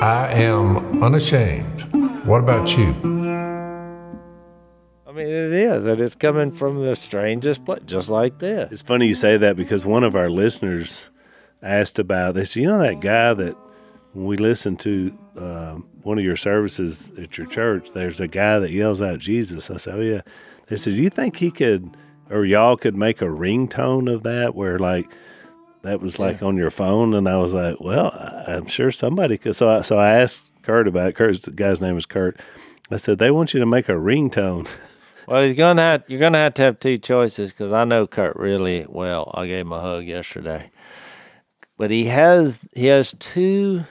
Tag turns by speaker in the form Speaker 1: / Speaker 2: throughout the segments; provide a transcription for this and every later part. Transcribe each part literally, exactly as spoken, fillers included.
Speaker 1: I am unashamed. What about you?
Speaker 2: I mean, it is, and it's coming from the strangest place, just like this.
Speaker 3: It's funny you say that because one of our listeners asked about, they said, you know that guy that when we listen to uh, one of your services at your church, there's a guy that yells out Jesus. I said, oh, yeah. They said, do you think he could, or y'all could make a ringtone of that where, like, that was like yeah. on your phone? And I was like, well, I'm sure somebody could. So I, so I asked Kurt about it. Kurt's, the guy's name is Kurt. I said, they want you to make a ringtone.
Speaker 2: Well, he's gonna have, you're going to have to have two choices because I know Kurt really well. I gave him a hug yesterday. But he has he has two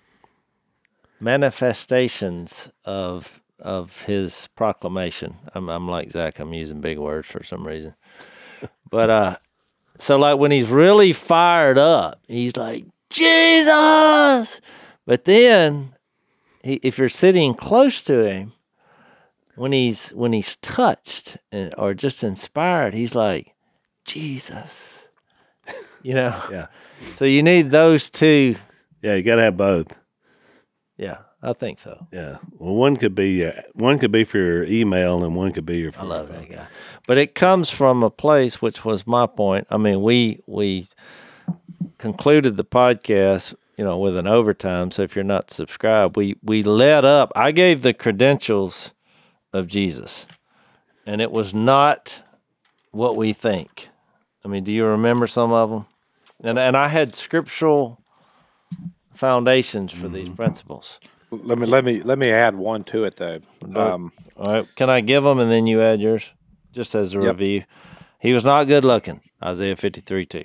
Speaker 2: manifestations of of his proclamation. I'm, I'm like Zach. I'm using big words for some reason. But uh, so like when he's really fired up, he's like, Jesus! But then he, if you're sitting close to him, When he's when he's touched and, or just inspired, he's like, Jesus, you know.
Speaker 3: Yeah.
Speaker 2: So you need those two.
Speaker 3: Yeah, you got to have both.
Speaker 2: Yeah, I think so.
Speaker 3: Yeah. Well, one could be uh, one could be for your email, and one could be your.
Speaker 2: I love that guy, but it comes from a place which was my point. I mean, we we concluded the podcast, you know, with an overtime. So if you're not subscribed, we we led up. I gave the credentials of Jesus, and it was not what we think. I mean, do you remember some of them? And and I had scriptural foundations for mm-hmm. these principles.
Speaker 4: Let me let me let me add one to it though. Um,
Speaker 2: All right, can I give them and then you add yours, just as a
Speaker 4: yep.
Speaker 2: review? He was not good looking. Isaiah fifty-three two.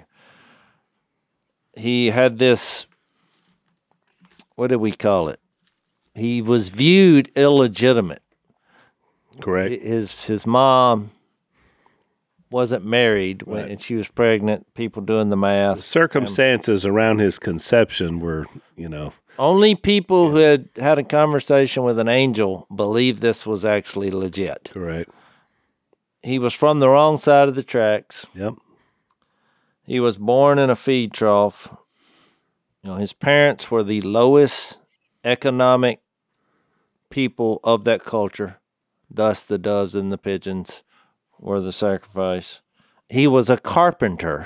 Speaker 2: He had this. What did we call it? He was viewed illegitimate.
Speaker 3: Correct.
Speaker 2: His his mom wasn't married when
Speaker 3: right.
Speaker 2: and she was pregnant. People doing the math.
Speaker 3: The circumstances and around his conception were, you know.
Speaker 2: Only people who had had a conversation with an angel believed this was actually legit.
Speaker 3: Correct.
Speaker 2: He was from the wrong side of the tracks.
Speaker 3: Yep.
Speaker 2: He was born in a feed trough. You know, his parents were the lowest economic people of that culture. Thus, the doves and the pigeons were the sacrifice. He was a carpenter.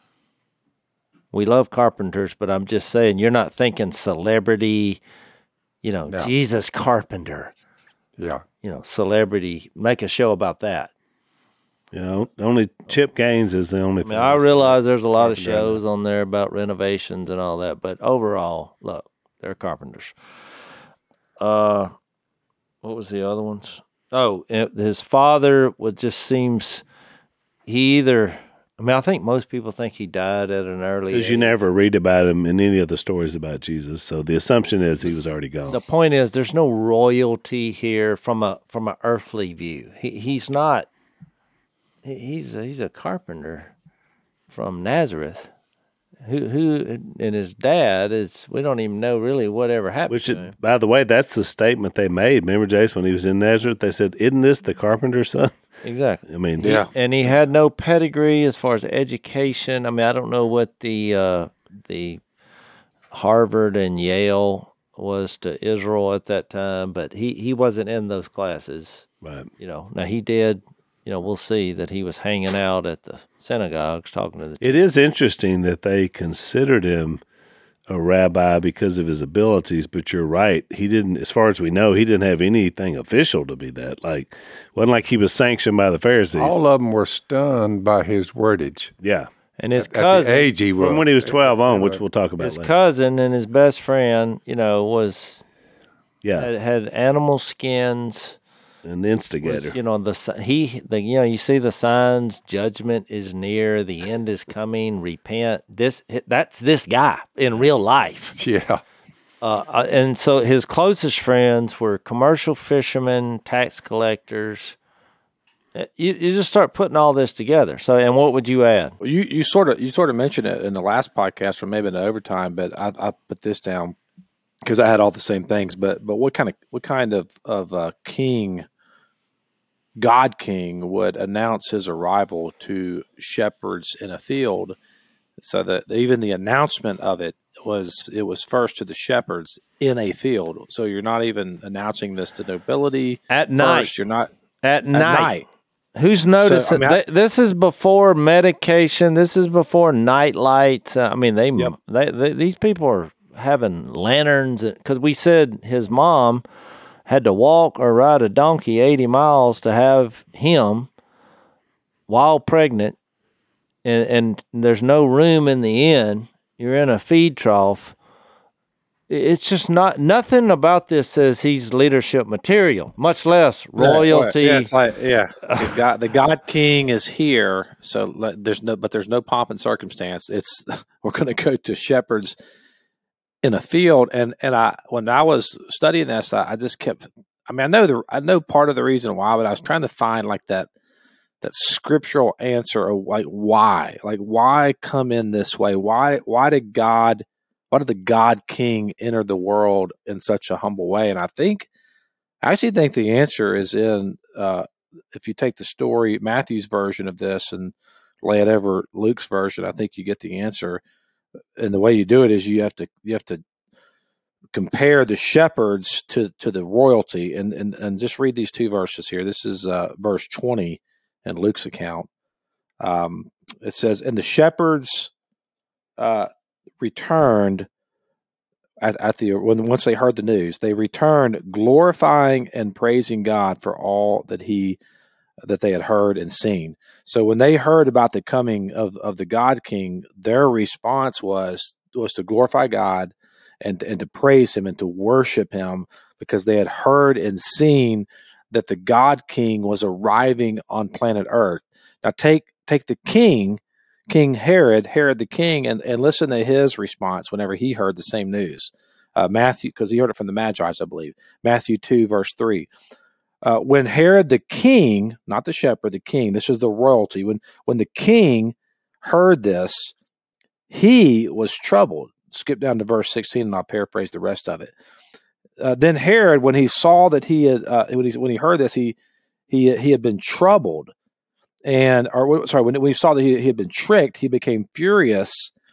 Speaker 2: We love carpenters, but I'm just saying, you're not thinking celebrity, you know, no. Jesus Carpenter.
Speaker 1: Yeah.
Speaker 2: You know, celebrity. Make a show about that.
Speaker 3: You know, only Chip Gaines is the only.
Speaker 2: I mean, I realize there's a lot of shows on there about renovations and all that, but overall, look, they're carpenters. Uh, what was the other ones? Oh, his father would just seems he either. I mean, I think most people think he died at an early age.
Speaker 3: Because you never read about him in any of the stories about Jesus, so the assumption is he was already gone.
Speaker 2: The point is, there's no royalty here from a from an earthly view. He he's not. He, he's a, he's a carpenter from Nazareth. Who who and his dad is, we don't even know really whatever happened
Speaker 3: Which,
Speaker 2: to him.
Speaker 3: By the way, that's the statement they made. Remember, Jason, when he was in Nazareth, they said, "Isn't this the carpenter's son?"
Speaker 2: Exactly.
Speaker 3: I mean,
Speaker 4: yeah.
Speaker 2: And he had no pedigree as far as education. I mean, I don't know what the uh, the Harvard and Yale was to Israel at that time, but he, he wasn't in those classes.
Speaker 3: Right.
Speaker 2: You know, now he did. You know, we'll see that he was hanging out at the synagogues talking to the.
Speaker 3: It is interesting that they considered him a rabbi because of his abilities, but you're right. He didn't, as far as we know, he didn't have anything official to be that. Like, wasn't like he was sanctioned by the Pharisees.
Speaker 1: All of them were stunned by his wordage.
Speaker 3: Yeah.
Speaker 2: And his
Speaker 1: at,
Speaker 2: cousin.
Speaker 1: At the age he was.
Speaker 3: From when he was twelve on, which we'll talk about
Speaker 2: his
Speaker 3: later.
Speaker 2: cousin and his best friend, you know, was.
Speaker 3: Yeah.
Speaker 2: Had, had animal skins.
Speaker 3: An instigator.
Speaker 2: Was, you know, the he the you know, you see the signs, judgment is near, the end is coming, repent. This that's this guy in real life.
Speaker 1: Yeah.
Speaker 2: Uh, and so his closest friends were commercial fishermen, tax collectors. You you just start putting all this together. So, and what would you add?
Speaker 4: Well, you you sort of you sort of mentioned it in the last podcast, or maybe in the overtime, but I, I put this down because I had all the same things. But but what kind of what kind of of uh, king? God King would announce his arrival to shepherds in a field, so that even the announcement of it was it was first to the shepherds in a field. So you're not even announcing this to nobility
Speaker 2: At
Speaker 4: first.
Speaker 2: night.
Speaker 4: You're not
Speaker 2: At,
Speaker 4: at
Speaker 2: night.
Speaker 4: night.
Speaker 2: Who's noticing?
Speaker 4: So, I mean, I-
Speaker 2: Th- this is before medication. This is before night lights. Uh, I mean, they,
Speaker 4: Yep.
Speaker 2: they, they these people are having lanterns because we said his mom had to walk or ride a donkey eighty miles to have him while pregnant, and, and there's no room in the inn. You're in a feed trough. It's just not, nothing about this says he's leadership material, much less royalty.
Speaker 4: Yeah, it's like yeah, the God, the God King is here. So like, there's no, but there's no pomp and circumstance. It's we're going to go to shepherds in a field, and and I when I was studying this, I, I just kept. I mean, I know the I know part of the reason why, but I was trying to find like that that scriptural answer of like why, like why come in this way? Why why did God? Why did the God King enter the world in such a humble way? And I think, I actually think the answer is in, uh, if you take the story, Matthew's version of this and lay it over Luke's version, I think you get the answer. And the way you do it is you have to, you have to compare the shepherds to, to the royalty and, and, and just read these two verses here. This is uh, verse twenty in Luke's account. Um, it says, and the shepherds, uh, returned at, at the when once they heard the news, they returned glorifying and praising God for all that he that they had heard and seen. So when they heard about the coming of, of the God King, their response was was to glorify God and and to praise him and to worship him because they had heard and seen that the God King was arriving on planet Earth. Now take take the king King Herod, Herod the king, and, and listen to his response whenever he heard the same news. Uh, Matthew, because he heard it from the Magi, I believe. Matthew two, verse three. Uh, when Herod the king, not the shepherd, the king, this is the royalty, when, when the king heard this, he was troubled. Skip down to verse sixteen, and I'll paraphrase the rest of it. Uh, then Herod, when he saw that he had, uh, when, he, when he heard this, he, he, he had been troubled. And, or sorry, when, when he saw that he, he had been tricked, he became furious,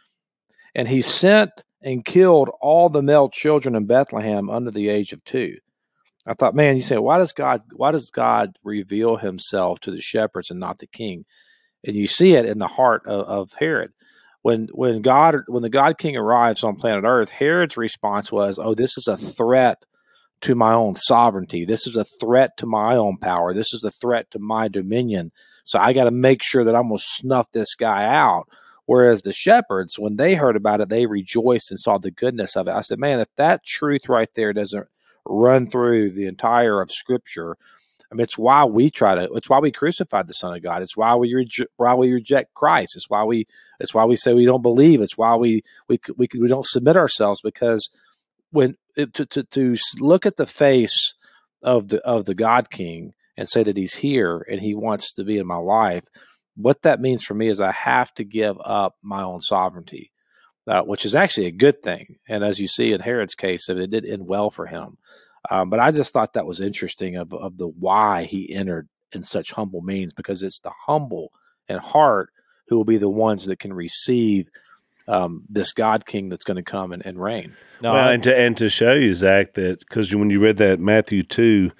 Speaker 4: and he sent and killed all the male children in Bethlehem under the age of two. I thought, man, you say, why does God, why does God reveal himself to the shepherds and not the king? And you see it in the heart of, of Herod. When when God when the God King arrives on planet Earth, Herod's response was, oh, this is a threat to my own sovereignty. This is a threat to my own power. This is a threat to my dominion. So I got to make sure that I'm going to snuff this guy out. Whereas the shepherds, when they heard about it, they rejoiced and saw the goodness of it. I said, man, if that truth right there doesn't run through the entire of Scripture, I mean, it's why we try to. It's why we crucified the Son of God. It's why we reje- why we reject Christ. It's why we. It's why we say we don't believe. It's why we we we we don't submit ourselves, because when it, to, to to look at the face of the of the God King and say that he's here and he wants to be in my life, what that means for me is I have to give up my own sovereignty, uh, which is actually a good thing. And as you see in Herod's case, it did end well for him. Um, but I just thought that was interesting of of the why he entered in such humble means, because it's the humble in heart who will be the ones that can receive um, this God King that's going to come and, and reign.
Speaker 2: No,
Speaker 3: well,
Speaker 2: I-
Speaker 3: and to and to show you, Zach, that because when you read that Matthew two,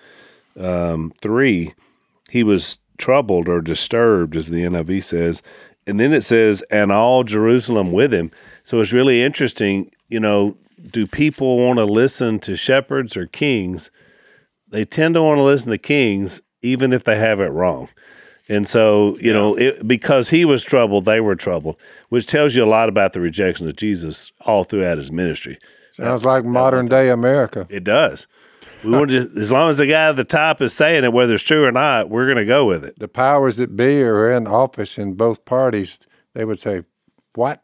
Speaker 3: um, three, he was troubled or disturbed, as the N I V says, and then it says, and all Jerusalem with him. So it's really interesting. You know, do people want to listen to shepherds or kings? They tend to want to listen to kings, even if they have it wrong. And so, you yeah. know, it, because he was troubled, they were troubled, which tells you a lot about the rejection of Jesus all throughout his ministry.
Speaker 1: Sounds like modern day America.
Speaker 3: It does. We want to, as long as the guy at the top is saying it, whether it's true or not, we're going to go with it.
Speaker 1: The powers that be are in office in both parties. They would say, "What?"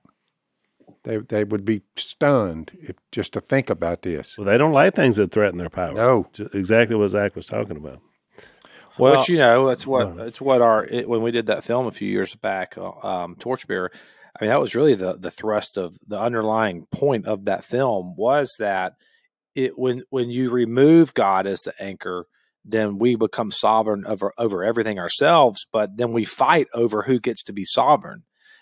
Speaker 1: They they would be stunned if, just to think about this.
Speaker 3: Well, they don't like things that threaten their power.
Speaker 1: No,
Speaker 3: exactly what Zach was talking about.
Speaker 4: Well, but you know, it's what it's what our it, when we did that film a few years back, um, Torchbearer. I mean, that was really the the thrust of the underlying point of that film was that it when when you remove God as the anchor, then we become sovereign over over everything ourselves. But then we fight over who gets to be sovereign.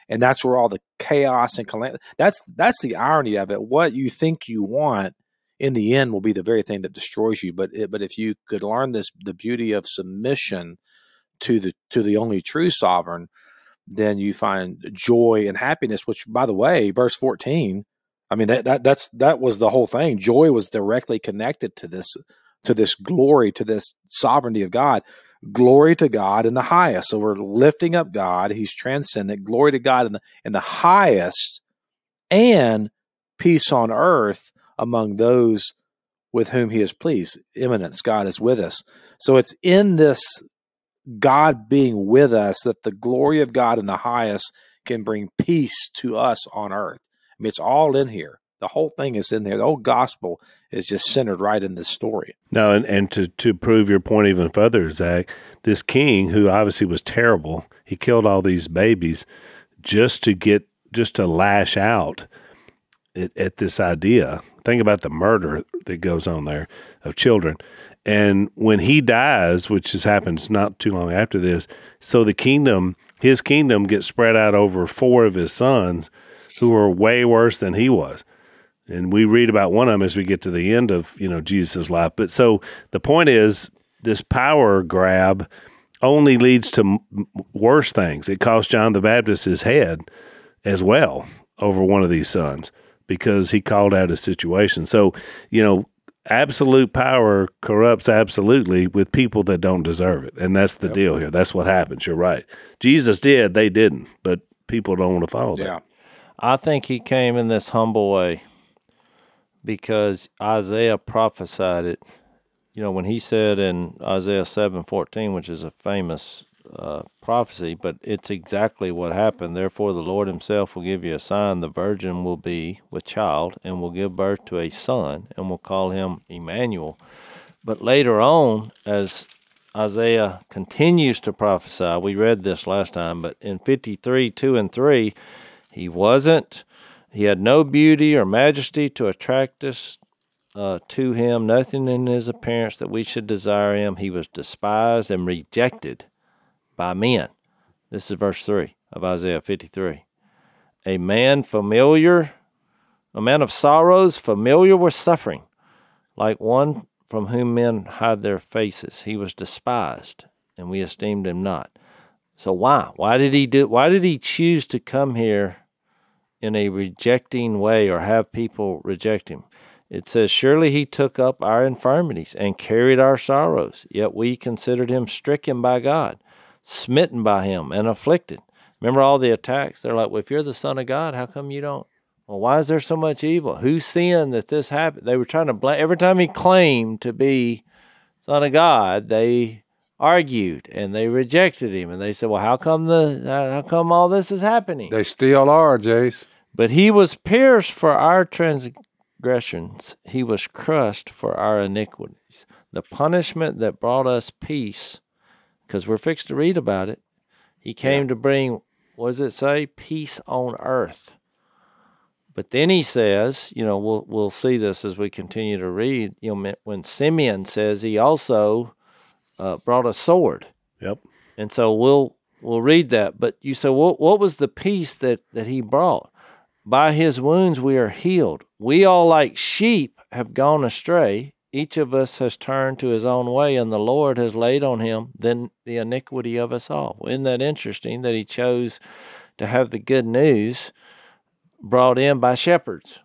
Speaker 4: And that's where all the chaos and calamity, that's, that's the irony of it. What you think you want in the end will be the very thing that destroys you. But, it, but if you could learn this, the beauty of submission to the, to the only true sovereign, then you find joy and happiness, which, by the way, verse fourteen, I mean, that, that that's that was the whole thing. Joy was directly connected to this, to this glory, to this sovereignty of God. Glory to God in the highest. So we're lifting up God. He's transcendent. Glory to God in the in the highest, and peace on earth among those with whom He is pleased. Eminence, God is with us. So it's in this God being with us that the glory of God in the highest can bring peace to us on earth. I mean, it's all in here. The whole thing is in there. The whole gospel is just centered right in this story.
Speaker 3: No, and, and to, to prove your point even further, Zach, this king, who obviously was terrible, he killed all these babies just to get, just to lash out at, at this idea. Think about the murder that goes on there of children. And when he dies, which has happens not too long after this, so the kingdom, his kingdom gets spread out over four of his sons who are way worse than he was. And we read about one of them as we get to the end of, you know, Jesus' life. But so the point is, this power grab only leads to m- worse things. It cost John the Baptist his head as well over one of these sons because he called out his situation. So, you know, absolute power corrupts absolutely with people that don't deserve it. And that's the yep. deal here. That's what happens. You're right. Jesus did, they didn't, but people don't want to follow that.
Speaker 4: Yeah.
Speaker 2: I think he came in this humble way because Isaiah prophesied it. You know, when he said in Isaiah seven fourteen, which is a famous uh, prophecy, but it's exactly what happened. Therefore, the Lord himself will give you a sign. The virgin will be with child and will give birth to a son and will call him Emmanuel. But later on, as Isaiah continues to prophesy, we read this last time, but in fifty-three, two and three, he wasn't, he had no beauty or majesty to attract us uh, to him, nothing in his appearance that we should desire him. He was despised and rejected by men. This is verse three of Isaiah fifty-three. A man familiar, a man of sorrows, familiar with suffering, like one from whom men hide their faces. He was despised, and we esteemed him not. So why? Why did he do? Why did he choose to come here in a rejecting way or have people reject him? It says, surely he took up our infirmities and carried our sorrows, yet we considered him stricken by God, smitten by him, and afflicted. Remember all the attacks? They're like, well, if you're the Son of God, how come you don't? Well, why is there so much evil? Who sinned that this happened? They were trying to blame. Every time he claimed to be Son of God, they argued and they rejected him. And they said, well, how come the how come all this is happening?
Speaker 1: They still are, Jace.
Speaker 2: But he was pierced for our transgressions. He was crushed for our iniquities. The punishment that brought us peace, because we're fixed to read about it, he came yeah. to bring, what does it say? Peace on earth. But then he says, you know, we'll we'll see this as we continue to read, you know, when Simeon says he also uh, brought a sword.
Speaker 3: Yep.
Speaker 2: And so we'll we'll read that. But you say, what what was the peace that, that he brought? By his wounds we are healed. We all like sheep have gone astray. Each of us has turned to his own way, and the Lord has laid on him then the iniquity of us all. Isn't that interesting that he chose to have the good news brought in by shepherds?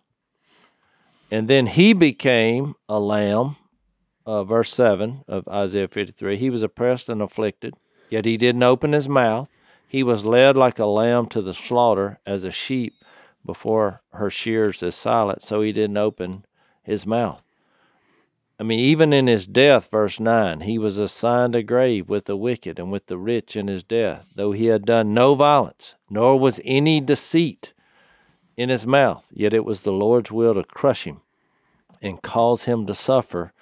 Speaker 2: And then he became a lamb, uh, verse seven of Isaiah fifty-three. He was oppressed and afflicted, yet he didn't open his mouth. He was led like a lamb to the slaughter, as a sheep before her shears is silent, so he didn't open his mouth. I mean, even in his death, verse nine, he was assigned a grave with the wicked and with the rich in his death, though he had done no violence, nor was any deceit in his mouth. Yet it was the Lord's will to crush him and cause him to suffer,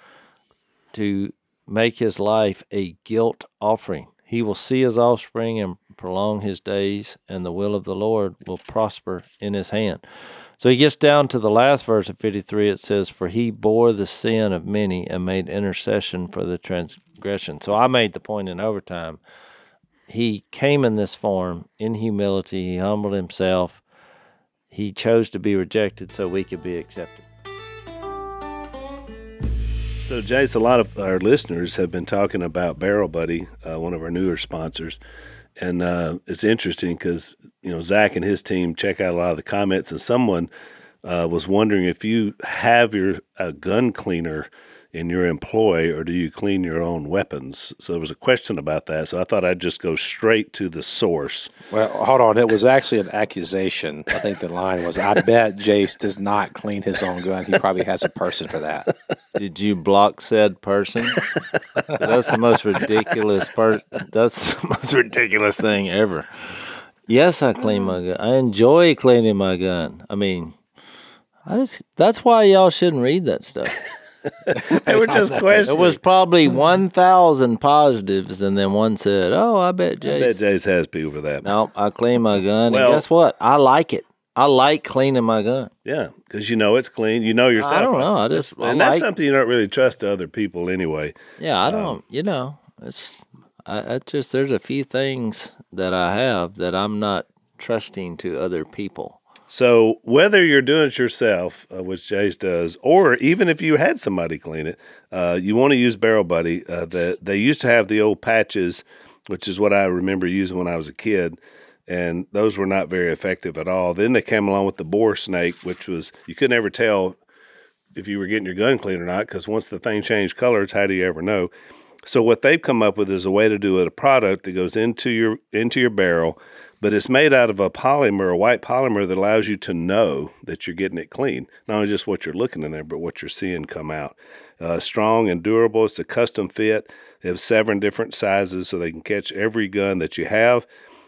Speaker 2: to make his life a guilt offering. He will see his offspring and prolong his days, and the will of the Lord will prosper in his hand. So he gets down to the last verse of fifty-three. It says, for he bore the sin of many and made intercession for the transgression. So I made the point in overtime. he came in this form in humility. He humbled himself. He chose to be rejected so we could be accepted.
Speaker 3: So, Jace, a lot of our listeners have been talking about Barrel Buddy, uh, one of our newer sponsors. And uh, it's interesting because, you know, Zach and his team check out a lot of the comments, and someone uh, was wondering if you have your a gun cleaner in your employ, or do you clean your own weapons? So there was a question about that. So I thought I'd just go straight to the source.
Speaker 4: Well, hold on. It was actually an accusation. I think the line was, I bet Jace does not clean his own gun. He probably has a person for that.
Speaker 2: Did you block said person? That's the most ridiculous part. That's the most ridiculous thing ever. Yes, I clean my gun. I enjoy cleaning my gun. I mean, I just that's why y'all shouldn't read that stuff.
Speaker 3: They were just questions.
Speaker 2: It was probably one thousand positives, and then one said, "Oh, I bet Jace."
Speaker 3: I bet Jace has people for that.
Speaker 2: No, I clean my gun,
Speaker 3: Well-
Speaker 2: and guess what? I like it. I like cleaning my gun.
Speaker 3: Yeah, because you know it's clean. You know yourself.
Speaker 2: I don't know. I just
Speaker 3: and
Speaker 2: I
Speaker 3: that's
Speaker 2: like,
Speaker 3: something you don't really trust to other people anyway.
Speaker 2: Yeah, I don't. You know, it's I, I just there's a few things that I have that I'm not trusting to other people.
Speaker 3: So whether you're doing it yourself, uh, which Jace does, or even if you had somebody clean it, uh, you want to use Barrel Buddy. Uh, the, they used to have the old patches, which is what I remember using when I was a kid, and those were not very effective at all. Then they came along with the bore snake, which was you could never tell if you were getting your gun clean or not, because once the thing changed colors, how do you ever know? So what they've come up with is a way to do it, a product that goes into your into your barrel, but it's made out of a polymer, a white polymer that allows you to know that you're getting it clean. Not only just what you're looking in there, but what you're seeing come out. Uh, strong and durable. It's a custom fit. They have seven different sizes so they can catch every gun that you have.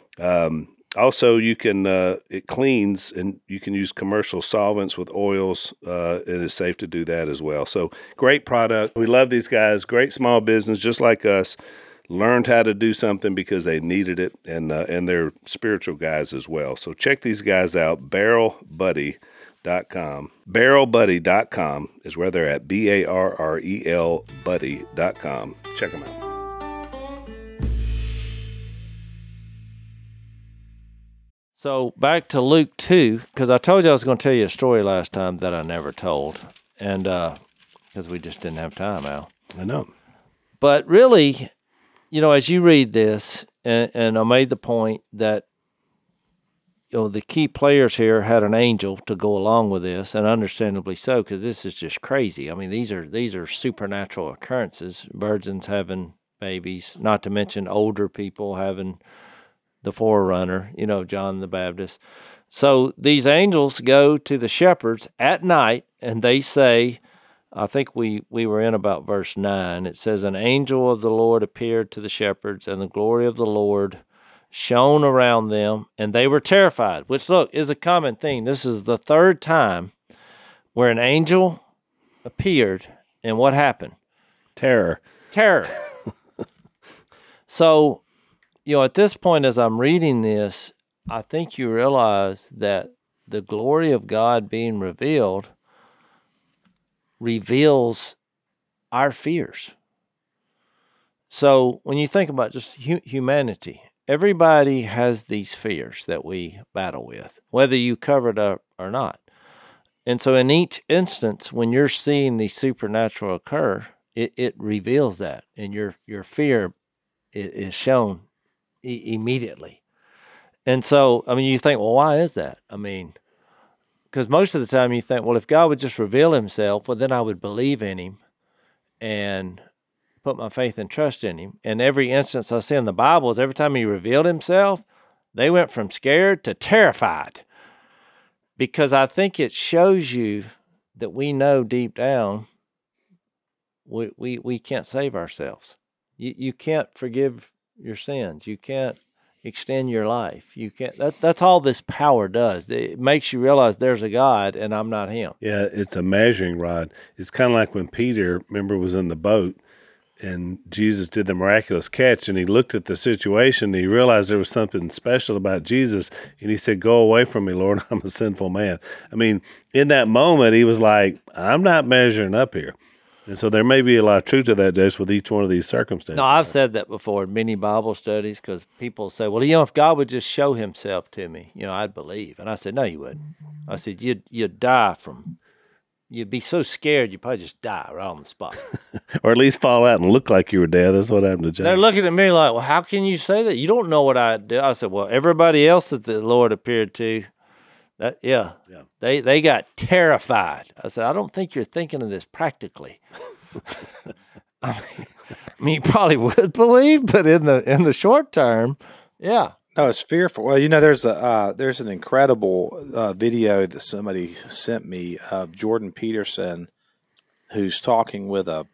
Speaker 3: Um, also, you can uh, it cleans, and you can use commercial solvents with oils, uh, and it's safe to do that as well. So great product. We love these guys. Great small business, just like us. Learned how to do something because they needed it, and uh, and they're spiritual guys as well. So check these guys out, barrel buddy dot com. barrel buddy dot com is where they're at, B A R R E L buddy dot com. Check them out.
Speaker 2: So back to Luke two, because I told you I was going to tell you a story last time that I never told, and because uh, we just didn't have time, Al.
Speaker 3: I know.
Speaker 2: But really, you know, as you read this, and, and I made the point that, you know, the key players here had an angel to go along with this, and understandably so, because this is just crazy. I mean, these are these are supernatural occurrences. Virgins having babies, not to mention older people having the forerunner, you know, John the Baptist. So these angels go to the shepherds at night, and they say, I think we, we were in about verse nine. It says, an angel of the Lord appeared to the shepherds, and the glory of the Lord shone around them, and they were terrified, which, look, is a common thing. This is the third time where an angel appeared, and what happened?
Speaker 3: Terror.
Speaker 2: Terror. So, you know, at this point, as I'm reading this, I think you realize that the glory of God being revealed reveals our fears. So when you think about just hu- humanity, everybody has these fears that we battle with, whether you cover it up or not. And so in each instance, when you're seeing the supernatural occur, it, it reveals that, and your, your fear is, is shown e- immediately. And so, I mean, you think, well, why is that? I mean, because most of the time you think, well, if God would just reveal himself, well, then I would believe in him and put my faith and trust in him. And every instance I see in the Bible is every time he revealed himself, they went from scared to terrified. Because I think it shows you that we know deep down we we, we can't save ourselves. You, you can't forgive your sins. You can't extend your life. You can't. That, that's all this power does. It makes you realize there's a God and I'm not him.
Speaker 3: Yeah, it's a measuring rod. It's kind of like when Peter, remember, was in the boat and Jesus did the miraculous catch, and he looked at the situation and he realized there was something special about Jesus, and he said, go away from me, Lord, I'm a sinful man. I mean, in that moment, he was like, I'm not measuring up here. And so there may be a lot of truth to that, Jace, with each one of these circumstances.
Speaker 2: No, I've said that before in many Bible studies because people say, well, you know, if God would just show himself to me, you know, I'd believe. And I said, no, you wouldn't. I said, you'd, you'd die from, you'd be so scared you'd probably just die right on the spot.
Speaker 3: Or at least fall out and look like you were dead. That's what happened to Jace.
Speaker 2: They're looking at me like, well, how can you say that? You don't know what I do. I said, well, everybody else that the Lord appeared to, that yeah,
Speaker 3: Yeah.
Speaker 2: they they got terrified. I said, I don't think you're thinking of this practically. I mean, I mean, you probably would believe, but in the in the short term, yeah.
Speaker 4: No, it's fearful. Well, you know, there's a uh, there's an incredible uh, video that somebody sent me of Jordan Peterson, who's talking with a,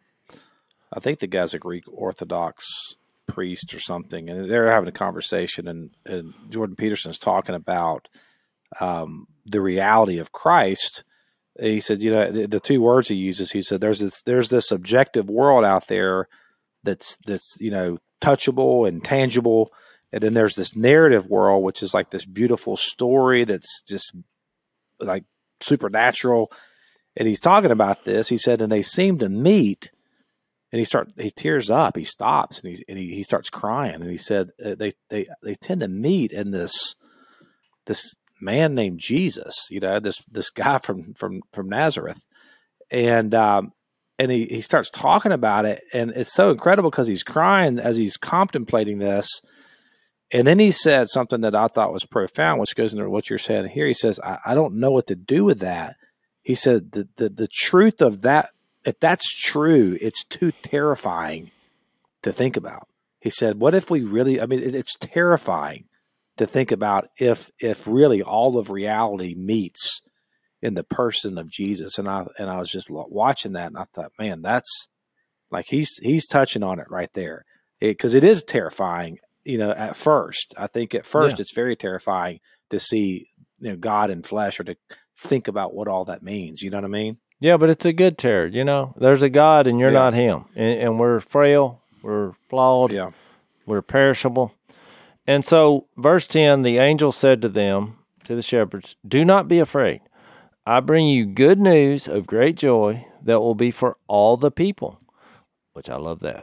Speaker 4: I think the guy's a Greek Orthodox priest or something, and they're having a conversation, and, and Jordan Peterson's talking about um, the reality of Christ. And he said, you know, the, the two words he uses, he said, there's this there's this objective world out there that's that's you know touchable and tangible. And then there's this narrative world, which is like this beautiful story that's just like supernatural. And he's talking about this. He said, and they seem to meet. And he start he tears up. He stops and he and he, he starts crying. And he said uh, they they they tend to meet in this this man named Jesus. You know, this this guy from from from Nazareth. And um, and he he starts talking about it, and it's so incredible because he's crying as he's contemplating this. And then he said something that I thought was profound, which goes into what you're saying here. He says, I, I don't know what to do with that. He said, the, the, the truth of that, if that's true, it's too terrifying to think about. He said, what if we really, I mean, it, it's terrifying to think about if if really all of reality meets in the person of Jesus. And I and I was just watching that, and I thought, man, that's like he's he's touching on it right there. Because it, it is terrifying. You know, at first, I think at first
Speaker 2: Yeah.
Speaker 4: it's very terrifying to see, you know, God in flesh or to think about what all that means. You know what I mean?
Speaker 2: Yeah, but it's a good terror, you know. There's a God and you're
Speaker 4: Yeah.
Speaker 2: not him. And, and we're frail, we're flawed,
Speaker 4: Yeah.
Speaker 2: we're perishable. And so, verse ten, the angel said to them, to the shepherds, do not be afraid. I bring you good news of great joy that will be for all the people, which I love that.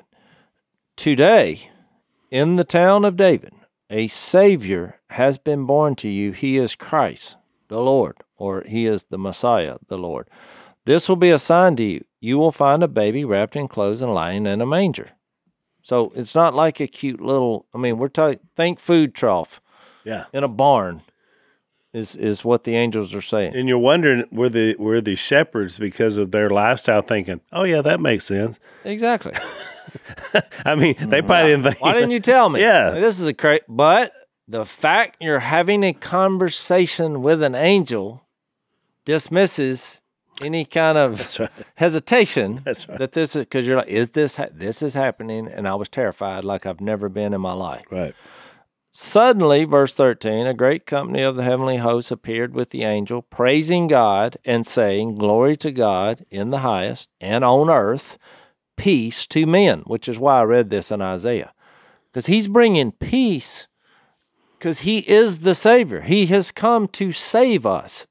Speaker 2: Today, in the town of David, a Savior has been born to you. He is Christ, the Lord, or he is the Messiah, the Lord. This will be a sign to you. You will find a baby wrapped in clothes and lying in a manger. So it's not like a cute little, I mean, we're talking, think food trough
Speaker 3: Yeah.
Speaker 2: in a barn is, is what the angels are saying.
Speaker 3: And you're wondering, were the were the shepherds, because of their lifestyle, thinking, oh, yeah, that makes sense.
Speaker 2: Exactly.
Speaker 3: I mean, they probably didn't think.
Speaker 2: Why didn't you tell me?
Speaker 3: Yeah.
Speaker 2: This is a cra But the fact you're having a conversation with an angel dismisses any kind of
Speaker 3: right.
Speaker 2: hesitation.
Speaker 3: That's right.
Speaker 2: That this is, because you're like, is this, ha- this is happening? And I was terrified like I've never been in my life.
Speaker 3: Right.
Speaker 2: Suddenly, verse thirteen, a great company of the heavenly hosts appeared with the angel, praising God and saying, glory to God in the highest, and on earth, peace to men, which is why I read this in Isaiah. Because he's bringing peace because he is the Savior. He has come to save us.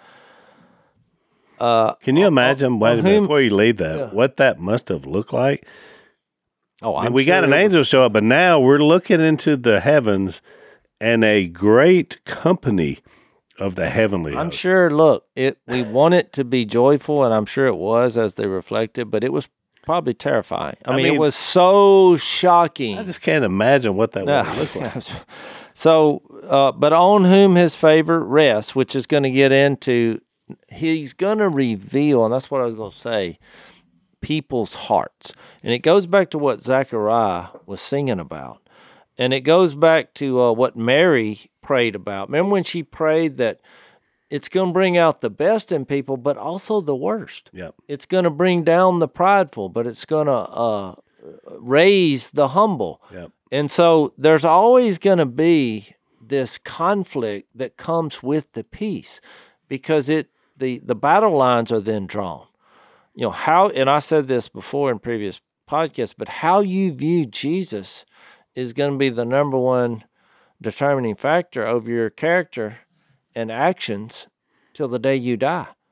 Speaker 3: Can you imagine, wait a minute,
Speaker 2: whom-
Speaker 3: before you leave that,
Speaker 2: Yeah.
Speaker 3: what that must have looked like?
Speaker 2: Oh,
Speaker 3: I mean,
Speaker 2: I'm
Speaker 3: we got
Speaker 2: sure
Speaker 3: an
Speaker 2: it was-
Speaker 3: angel show up, but now we're looking into the heavens and a great company of the heavenly
Speaker 2: I'm
Speaker 3: host.
Speaker 2: sure, look, it we want it to be joyful, and I'm sure it was as they reflected, but it was probably terrifying. I,
Speaker 3: I
Speaker 2: mean,
Speaker 3: mean-
Speaker 2: it was so shocking.
Speaker 3: I just can't imagine what that
Speaker 2: No.
Speaker 3: would look like.
Speaker 2: So, uh, but on whom his favor rests, which is going to get into, he's going to reveal, and that's what I was going to say, people's hearts. And it goes back to what Zechariah was singing about. And it goes back to uh, what Mary prayed about. Remember when she prayed that it's going to bring out the best in people, but also the worst.
Speaker 3: Yep.
Speaker 2: It's going to bring down the prideful, but it's going to uh, raise the humble.
Speaker 3: Yep.
Speaker 2: And so there's always going to be this conflict that comes with the peace, because it the the battle lines are then drawn. You know, how, and I said this before in previous podcasts, but how you view Jesus is going to be the number one determining factor over your character and actions till the day you die.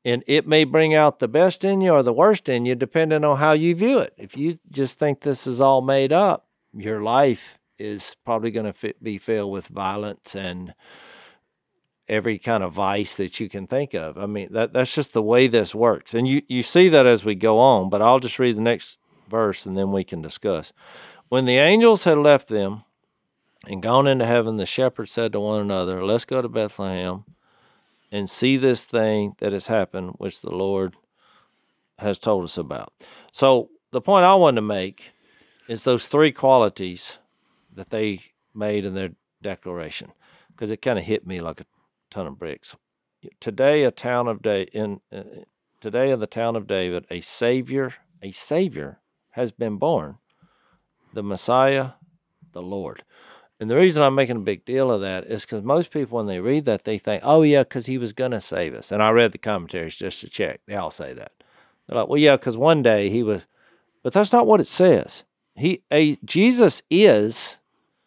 Speaker 2: And it may bring out the best in you or the worst in you, depending on how you view it. If you just think this is all made up, your life is probably going to be filled with violence and every kind of vice that you can think of. I mean, that that's just the way this works. And you, you see that as we go on, but I'll just read the next verse and then we can discuss. When the angels had left them and gone into heaven, the shepherds said to one another, let's go to Bethlehem and see this thing that has happened, which the Lord has told us about. So the point I wanted to make is those three qualities that they made in their declaration, because it kind of hit me like a ton of bricks. Today, a town of da- in uh, today in the town of David, a Savior, a Savior has been born, the Messiah, the Lord. And the reason I'm making a big deal of that is because most people, when they read that, they think, oh, yeah, because he was going to save us. And I read the commentaries just to check. They all say that. They're like, well, yeah, because one day he was. But that's not what it says. He, a, Jesus is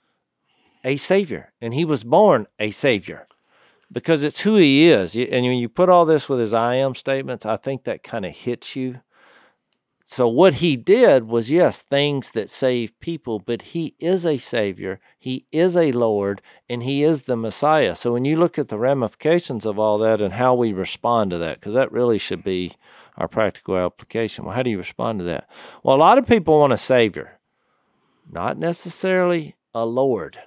Speaker 2: a Savior, and he was born a Savior because it's who he is. And when you put all this with his I am statements, I think that kind of hits you. So what he did was, yes, things that save people, but he is a Savior, he is a Lord, and he is the Messiah. So when you look at the ramifications of all that and how we respond to that, because that really should be our practical application. Well, how do you respond to that? Well, a lot of people want a Savior, not necessarily a Lord.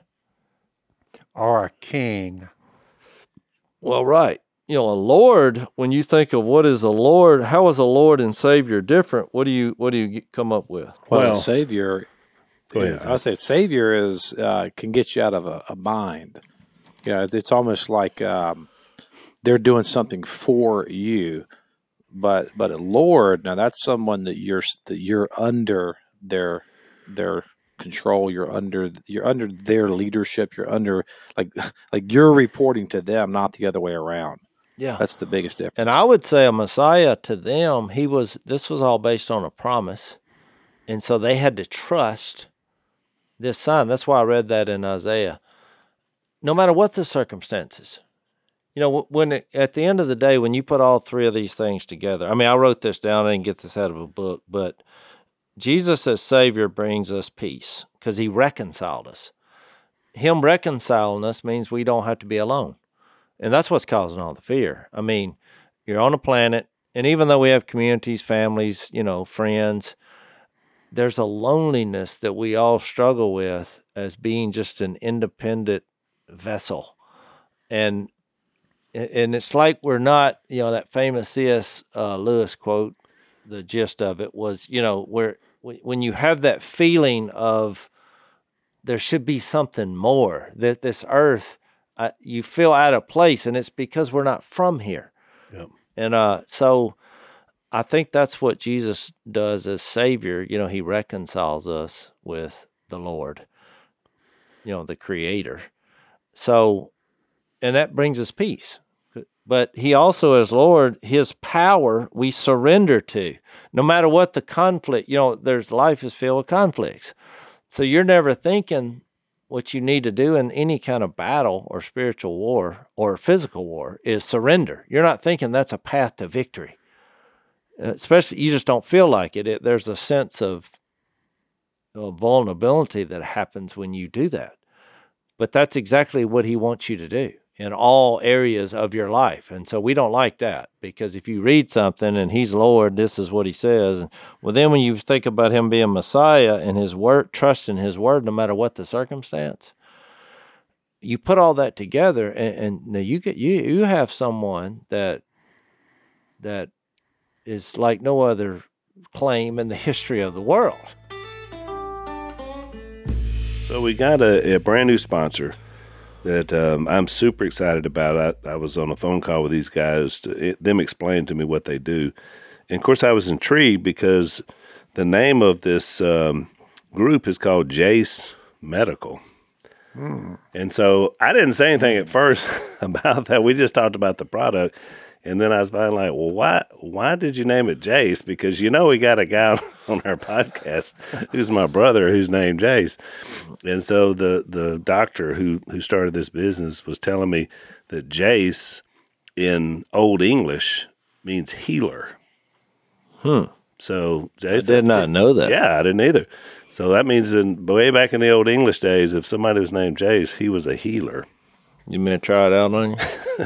Speaker 1: Or a king.
Speaker 2: Well, right. You know, a Lord, when you think of what is a Lord, how is a Lord and Savior different? What do you what do you get, come up with?
Speaker 4: Well,
Speaker 3: Well,
Speaker 4: a Savior,
Speaker 3: go ahead.
Speaker 4: I say Savior is uh, can get you out of a, a bind. You know, it's almost like um, they're doing something for you. But but a Lord, now that's someone that you're that you're under their their control. You're under you're under their leadership. You're under like like you're reporting to them, not the other way around.
Speaker 2: Yeah.
Speaker 4: That's the biggest difference.
Speaker 2: And I would say a Messiah to them, he was this was all based on a promise. And so they had to trust this sign. That's why I read that in Isaiah. No matter what the circumstances. You know, when it, at the end of the day, when you put all three of these things together, I mean, I wrote this down. I didn't get this out of a book, but Jesus as Savior brings us peace because he reconciled us. Him reconciling us means we don't have to be alone. And that's what's causing all the fear. I mean, you're on a planet, and even though we have communities, families, you know, friends, there's a loneliness that we all struggle with as being just an independent vessel. And and it's like we're not, you know, that famous C S. Uh, Lewis quote, the gist of it was, you know, where when you have that feeling of there should be something more, that this earth, uh, you feel out of place, and it's because we're not from here.
Speaker 3: Yep.
Speaker 2: And uh, so I think that's what Jesus does as Savior. You know, he reconciles us with the Lord, you know, the Creator. So, and that brings us peace. But he also, as Lord, his power we surrender to. No matter what the conflict, you know, there's life is filled with conflicts. So you're never thinking what you need to do in any kind of battle or spiritual war or physical war is surrender. You're not thinking that's a path to victory. Especially, you just don't feel like it. it there's a sense of, of vulnerability that happens when you do that. But that's exactly what he wants you to do in all areas of your life. And so we don't like that, because if you read something and he's Lord, this is what he says. Well, then when you think about him being Messiah and his word, trust in his word, no matter what the circumstance, you put all that together, and, and now you get you you have someone that that is like no other claim in the history of the world.
Speaker 3: So we got a, a brand new sponsor that um, I'm super excited about. I, I was on a phone call with these guys, to, it, them explain to me what they do. And, of course, I was intrigued because the name of this um, group is called Jase Medical. Hmm. And so I didn't say anything at first about that. We just talked about the product. And then I was finally like, well, why why did you name it Jase? Because, you know, we got a guy on our podcast who's my brother who's named Jase. And so the, the doctor who, who started this business was telling me that Jase in Old English means healer.
Speaker 2: Hmm.
Speaker 3: So
Speaker 2: I
Speaker 3: Jace,
Speaker 2: did not know that.
Speaker 3: Yeah, I didn't either. So that means in way back in the old English days, if somebody was named Jace, he was a healer.
Speaker 2: You mean to try it out on you?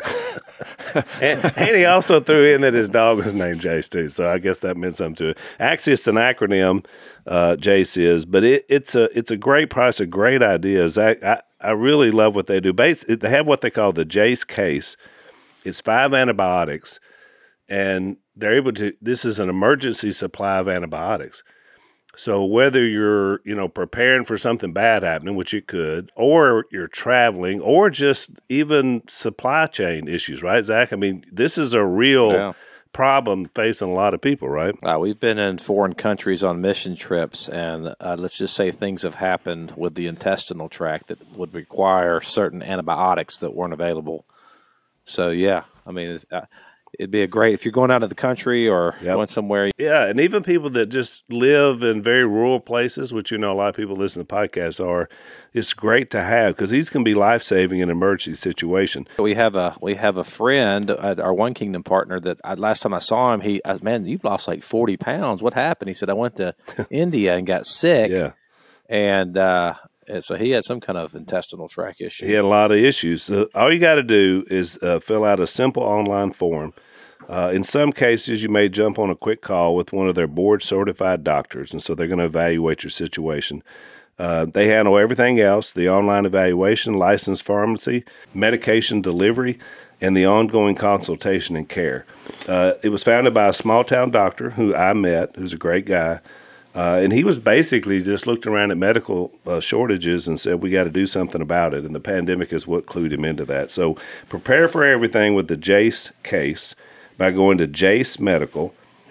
Speaker 3: and, and he also threw in that his dog was named Jace too. So I guess that meant something to it. Actually, it's an acronym, uh, Jace is, but it, it's a it's a great price, a great idea. Zach, I, I really love what they do. Basically, they have what they call the Jace case. It's five antibiotics, and they're able to. This is an emergency supply of antibiotics. So whether you're, you know, preparing for something bad happening, which it could, or you're traveling, or just even supply chain issues, right, Zach? I mean, this is a real
Speaker 4: Yeah.
Speaker 3: problem facing a lot of people, right?
Speaker 4: Uh, we've been in foreign countries on mission trips, and uh, let's just say things have happened with the intestinal tract that would require certain antibiotics that weren't available. So, yeah, I mean, uh, it'd be a great, if you're going out of the country or
Speaker 3: Yep.
Speaker 4: going somewhere.
Speaker 3: Yeah, and even people that just live in very rural places, which you know a lot of people listen to podcasts are, it's great to have because these can be life-saving in an emergency situation.
Speaker 4: We have a we have a friend, uh, our One Kingdom partner, that I, last time I saw him, he, I, man, you've lost like forty pounds. What happened? He said, I went to India and got sick.
Speaker 3: Yeah.
Speaker 4: And, uh, and so he had some kind of intestinal tract issue.
Speaker 3: He had a lot of issues. So all you got to do is uh, fill out a simple online form. Uh, in some cases, you may jump on a quick call with one of their board-certified doctors, and so they're going to evaluate your situation. Uh, they handle everything else, the online evaluation, licensed pharmacy, medication delivery, and the ongoing consultation and care. Uh, it was founded by a small-town doctor who I met, who's a great guy, uh, and he was basically just looked around at medical uh, shortages and said, we got to do something about it, and the pandemic is what clued him into that. So prepare for everything with the Jace case by going to Jace Medical,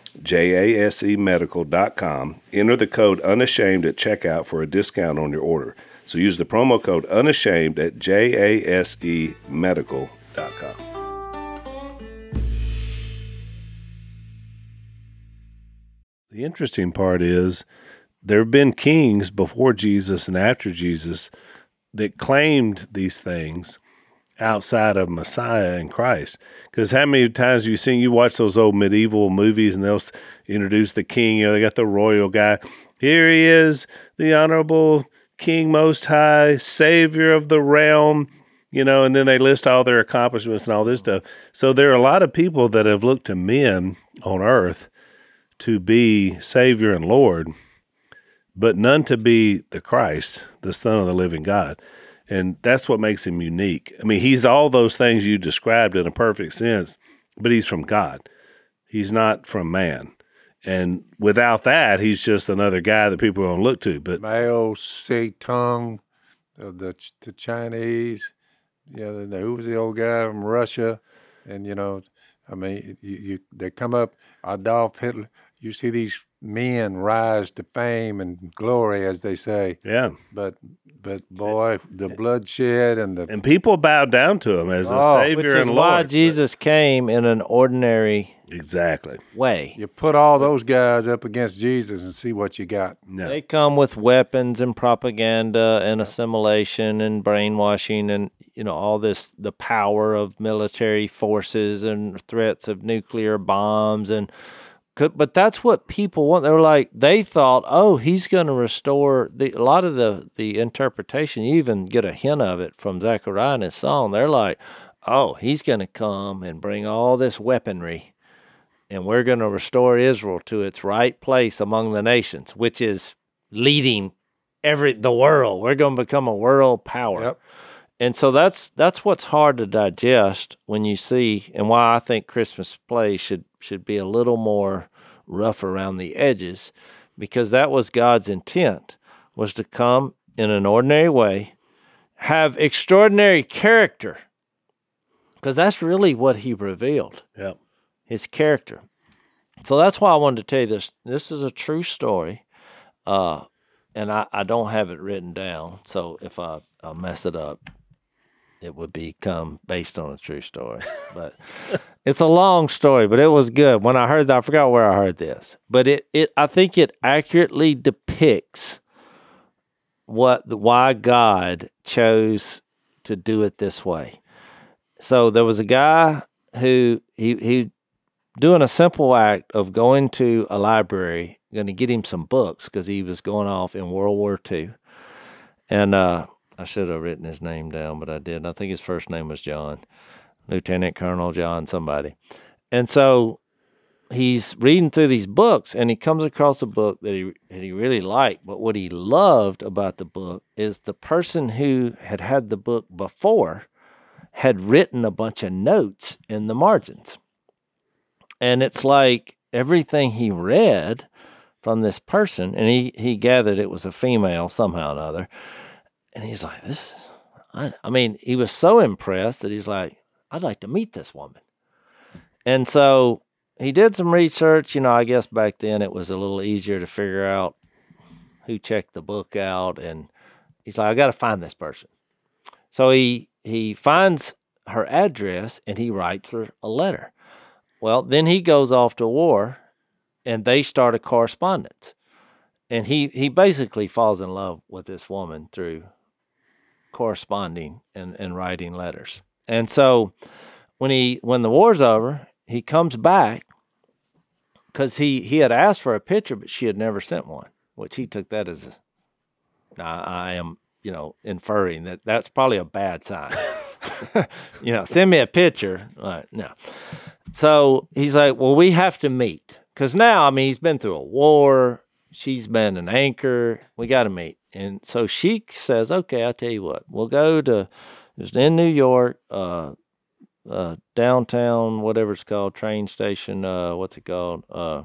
Speaker 3: J A S E medical dot com. Enter the code UNASHAMED at checkout for a discount on your order. So use the promo code UNASHAMED at J A S E medical dot com. The interesting part is there have been kings before Jesus and after Jesus that claimed these things outside of Messiah and Christ. Because how many times have you seen, you watch those old medieval movies and they'll s- introduce the king, you know, they got the royal guy. Here he is, the honorable King Most High, savior of the realm, you know, and then they list all their accomplishments and all this stuff. So there are a lot of people that have looked to men on earth to be Savior and Lord, but none to be the Christ, the Son of the living God. And that's what makes him unique. I mean, he's all those things you described in a perfect sense, but he's from God. He's not from man. And without that, he's just another guy that people are going to look to. But
Speaker 1: Mao Zedong, the, the the Chinese, you know, the, who was the old guy from Russia, and you know, I mean, you, you they come up, Adolf Hitler. You see these men rise to fame and glory, as they say.
Speaker 3: yeah,
Speaker 1: But but boy, the bloodshed and the
Speaker 3: and people bow down to him as a
Speaker 1: Oh,
Speaker 3: Savior
Speaker 2: Which is
Speaker 3: and
Speaker 2: why
Speaker 3: Lord.
Speaker 2: Jesus came in an ordinary
Speaker 3: Exactly.
Speaker 2: way.
Speaker 1: you put all those guys up against Jesus and see what you got.
Speaker 3: No.
Speaker 2: They come with weapons and propaganda and assimilation and brainwashing and, you know, all this, the power of military forces and threats of nuclear bombs. And could, but that's what people want. They were like, they thought, oh, he's going to restore the, a lot of the, the interpretation. You even get a hint of it from Zechariah in his song. They're like, oh, he's going to come and bring all this weaponry, and we're going to restore Israel to its right place among the nations, which is leading every the world. We're going to become a world power.
Speaker 1: Yep.
Speaker 2: And so that's that's what's hard to digest when you see, and why I think Christmas plays should should be a little more rough around the edges, because that was God's intent, was to come in an ordinary way, have extraordinary character, because that's really what he revealed,
Speaker 3: Yeah.
Speaker 2: his character. So that's why I wanted to tell you this. This is a true story, uh, and I, I don't have it written down. So if I, I mess it up, it would become based on a true story. But it's a long story, but it was good. When I heard that, I forgot where I heard this. But it, it I think it accurately depicts what why God chose to do it this way. So there was a guy who he he doing a simple act of going to a library, going to get him some books because he was going off in World War Two. And uh, I should have written his name down, but I didn't. I think his first name was John, Lieutenant Colonel John somebody. And so he's reading through these books, and he comes across a book that he that he really liked. But what he loved about the book is the person who had had the book before had written a bunch of notes in the margins. And it's like everything he read from this person, and he, he gathered it was a female somehow or another. And he's like, this, I, I mean, he was so impressed that he's like, I'd like to meet this woman. And so he did some research. You know, I guess back then it was a little easier to figure out who checked the book out. And he's like, I got to find this person. So he he finds her address and he writes her a letter. Well, then he goes off to war and they start a correspondence. And he, he basically falls in love with this woman through corresponding and, and writing letters. And so when he when the war's over, he comes back because he, he had asked for a picture, but she had never sent one, which he took that as, a, I, I am, you know, inferring that that's probably a bad sign. You know, send me a picture. Like, no. So he's like, well, we have to meet. Because now, I mean, he's been through a war. She's been an anchor. We got to meet. And so she says, okay, I'll tell you what. We'll go to, it's in New York, uh, uh, downtown, whatever it's called, train station, uh, what's it called? Uh,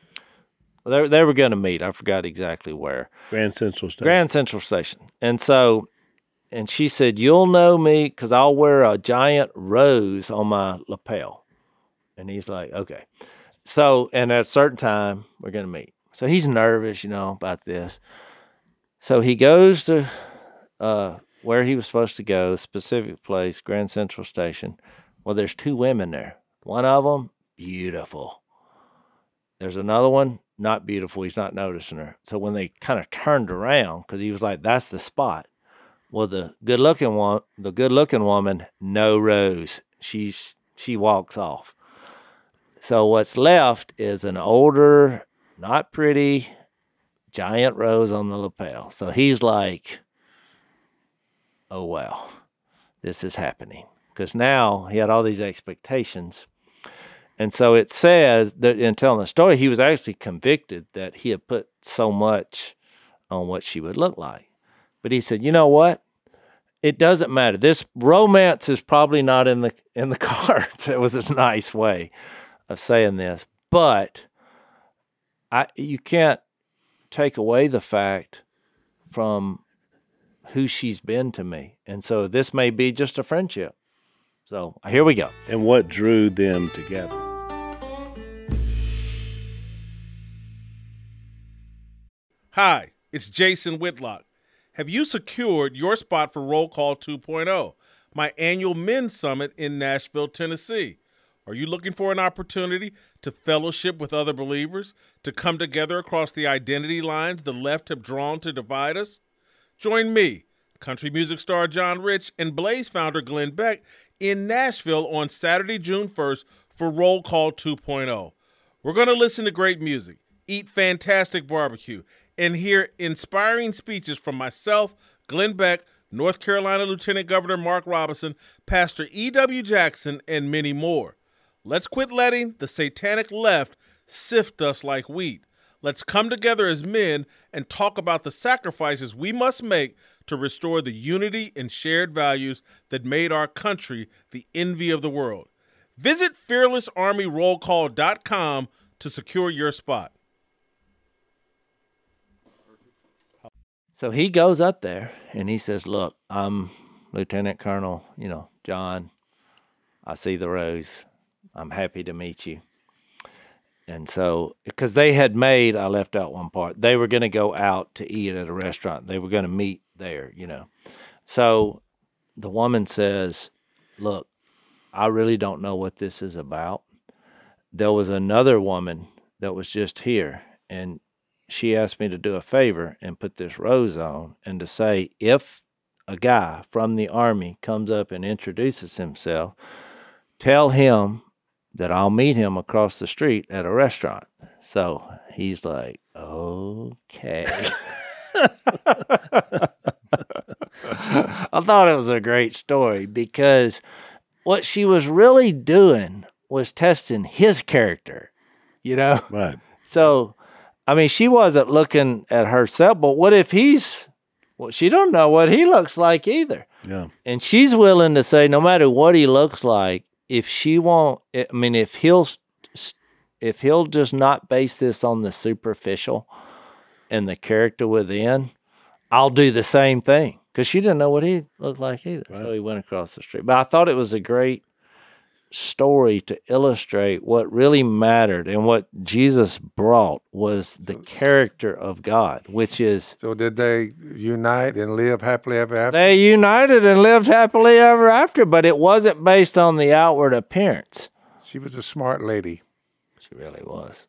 Speaker 2: they, they were going to meet. I forgot exactly where.
Speaker 3: Grand Central Station.
Speaker 2: Grand Central Station. And so, and she said, you'll know me because I'll wear a giant rose on my lapel. And he's like, okay. So, and at a certain time, we're going to meet. So he's nervous, you know, about this. So he goes to uh, where he was supposed to go, specific place, Grand Central Station. Well, there's two women there. One of them, beautiful. There's another one, not beautiful. He's not noticing her. So when they kind of turned around, because he was like, that's the spot. Well, the good-looking one, the good-looking woman, no rose. She's she walks off. So what's left is an older, not pretty, giant rose on the lapel. So he's like, oh, well, this is happening. Because now he had all these expectations. And so it says that in telling the story, he was actually convicted that he had put so much on what she would look like. But he said, you know what? It doesn't matter. This romance is probably not in the in the cards. It was a nice way of saying this. But I you can't take away the fact from who she's been to me. And so this may be just a friendship. So here we go.
Speaker 3: And what drew them together?
Speaker 5: Hi, it's Jason Whitlock. Have you secured your spot for Roll Call two point oh, my annual men's summit in Nashville, Tennessee? Are you looking for an opportunity to fellowship with other believers, to come together across the identity lines the left have drawn to divide us? Join me, country music star John Rich, and Blaze founder Glenn Beck in Nashville on Saturday, June first for Roll Call two point oh. We're going to listen to great music, eat fantastic barbecue, and hear inspiring speeches from myself, Glenn Beck, North Carolina Lieutenant Governor Mark Robinson, Pastor E W. Jackson, and many more. Let's quit letting the satanic left sift us like wheat. Let's come together as men and talk about the sacrifices we must make to restore the unity and shared values that made our country the envy of the world. Visit fearless army roll call dot com to secure your spot.
Speaker 2: So he goes up there and he says, look, I'm Lieutenant Colonel, you know, John. I see the rose. I'm happy to meet you. And so, because they had made, I left out one part, they were going to go out to eat at a restaurant. They were going to meet there, you know. So the woman says, look, I really don't know what this is about. There was another woman that was just here, and she asked me to do a favor and put this rose on and to say, if a guy from the Army comes up and introduces himself, tell him that I'll meet him across the street at a restaurant. So he's like, okay. I thought it was a great story because what she was really doing was testing his character, you know?
Speaker 3: Right.
Speaker 2: So, I mean, she wasn't looking at herself, but what if he's, well, she don't know what he looks like either.
Speaker 3: Yeah.
Speaker 2: And she's willing to say, no matter what he looks like, if she won't, I mean, if he'll, if he'll just not base this on the superficial and the character within, I'll do the same thing. Because she didn't know what he looked like either. Right. So he went across the street. But I thought it was a great story to illustrate what really mattered, and what Jesus brought was the character of God, which is...
Speaker 1: So did they unite and live happily ever after?
Speaker 2: They united and lived happily ever after, but it wasn't based on the outward appearance.
Speaker 1: She was a smart lady.
Speaker 2: She really was.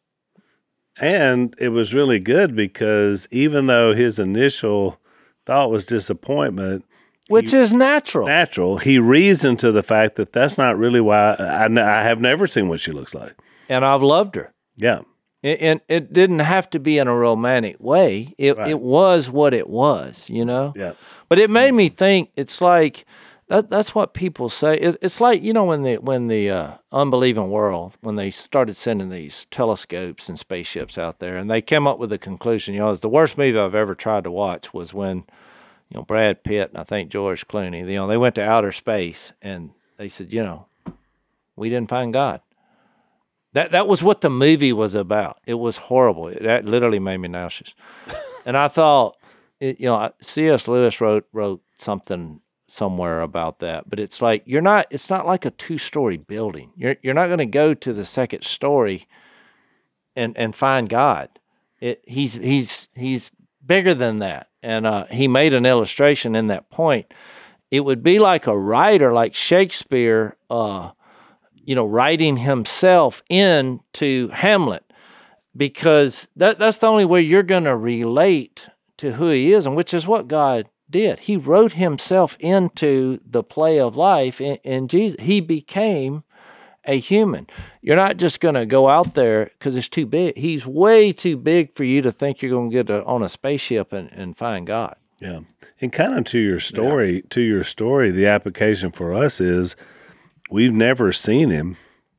Speaker 3: And it was really good because even though his initial thought was disappointment,
Speaker 2: which
Speaker 3: he,
Speaker 2: is natural.
Speaker 3: Natural. He reasoned to the fact that that's not really why I, I have never seen what she looks like.
Speaker 2: And I've loved her.
Speaker 3: Yeah.
Speaker 2: And it, it didn't have to be in a romantic way. It right. it was what it was, you know?
Speaker 3: Yeah.
Speaker 2: But it made me think, it's like, that, that's what people say. It, it's like, you know, when the, when the uh, unbelieving world, when they started sending these telescopes and spaceships out there, and they came up with the conclusion, you know, it's the worst movie I've ever tried to watch was when, you know, Brad Pitt and I think George Clooney, you know, they went to outer space and they said, you know, we didn't find God. That that was what the movie was about. It was horrible. That literally made me nauseous. And I thought, it, you know, C S Lewis wrote wrote something somewhere about that. But it's like you're not. It's not like a two-story building. You're you're not going to go to the second story and and find God. It he's he's he's bigger than that. And uh, he made an illustration in that point. It would be like a writer, like Shakespeare, uh, you know, writing himself into Hamlet, because that, that's the only way you're going to relate to who he is, and which is what God did. He wrote himself into the play of life in, in Jesus. He became a human. You're not just going to go out there because it's too big. He's way too big for you to think you're going to get a, on a spaceship and, and find God.
Speaker 3: Yeah. And kind of to your story, yeah. to your story, the application for us is we've never seen him,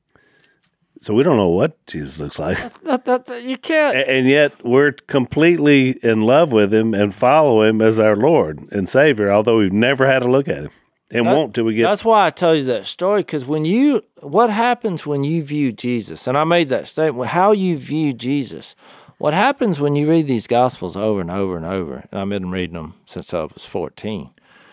Speaker 3: so we don't know what Jesus looks like.
Speaker 2: That, that, that, you can't.
Speaker 3: And, and yet we're completely in love with him and follow him as our Lord and Savior, although we've never had a look at him. And
Speaker 2: that,
Speaker 3: won't till we get.
Speaker 2: That's why I tell you that story, because when you, what happens when you view Jesus, and I made that statement, how you view Jesus, what happens when you read these Gospels over and over and over, and I've been reading them since I was fourteen,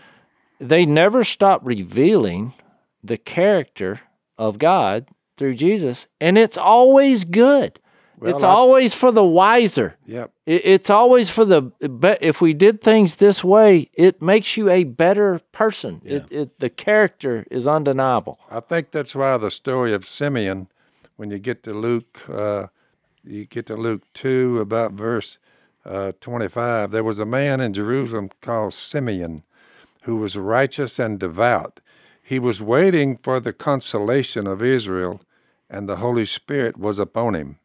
Speaker 2: they never stop revealing the character of God through Jesus, and it's always good. Well, it's I, always for the wiser.
Speaker 1: Yep.
Speaker 2: It, it's always for the, if we did things this way, it makes you a better person. Yeah. It, it, the character is undeniable.
Speaker 1: I think that's why the story of Simeon, when you get to Luke, uh, you get to Luke two, about verse uh, twenty-five, there was a man in Jerusalem called Simeon who was righteous and devout. He was waiting for the consolation of Israel, and the Holy Spirit was upon him.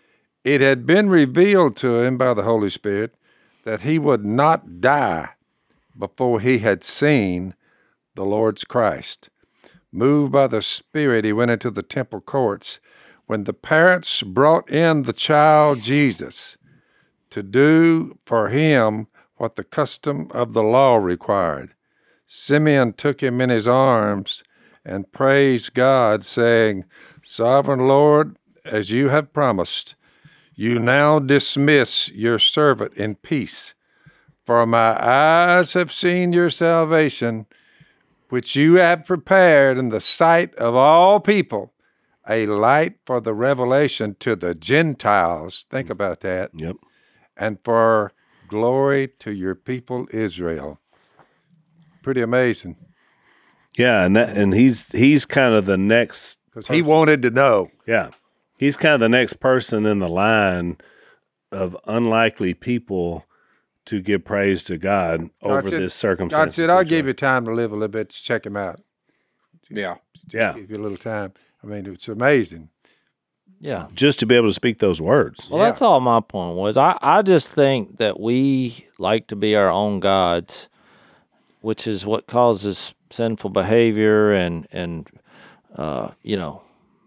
Speaker 1: It had been revealed to him by the Holy Spirit that he would not die before he had seen the Lord's Christ. Moved by the Spirit, he went into the temple courts. When the parents brought in the child Jesus to do for him what the custom of the law required, Simeon took him in his arms and praised God, saying, "Sovereign Lord, as you have promised, you now dismiss your servant in peace. For my eyes have seen your salvation, which you have prepared in the sight of all people, a light for the revelation to the Gentiles." Think about that.
Speaker 3: Yep. "And
Speaker 1: for glory to your people Israel." Pretty amazing.
Speaker 3: Yeah, and that and he's he's kind of the next,
Speaker 1: because he wanted to know.
Speaker 3: Yeah. He's kind of the next person in the line of unlikely people to give praise to God over
Speaker 1: God said,
Speaker 3: this circumstance.
Speaker 1: God said, "I'll give you time to live a little bit to check him out."
Speaker 4: Yeah.
Speaker 1: Just
Speaker 3: yeah.
Speaker 1: give you a little time. I mean, it's amazing.
Speaker 2: Yeah.
Speaker 3: Just to be able to speak those words.
Speaker 2: Well,
Speaker 1: Yeah.
Speaker 2: that's all my point was. I, I just think that we like to be our own gods, which is what causes sinful behavior and, and uh, you know,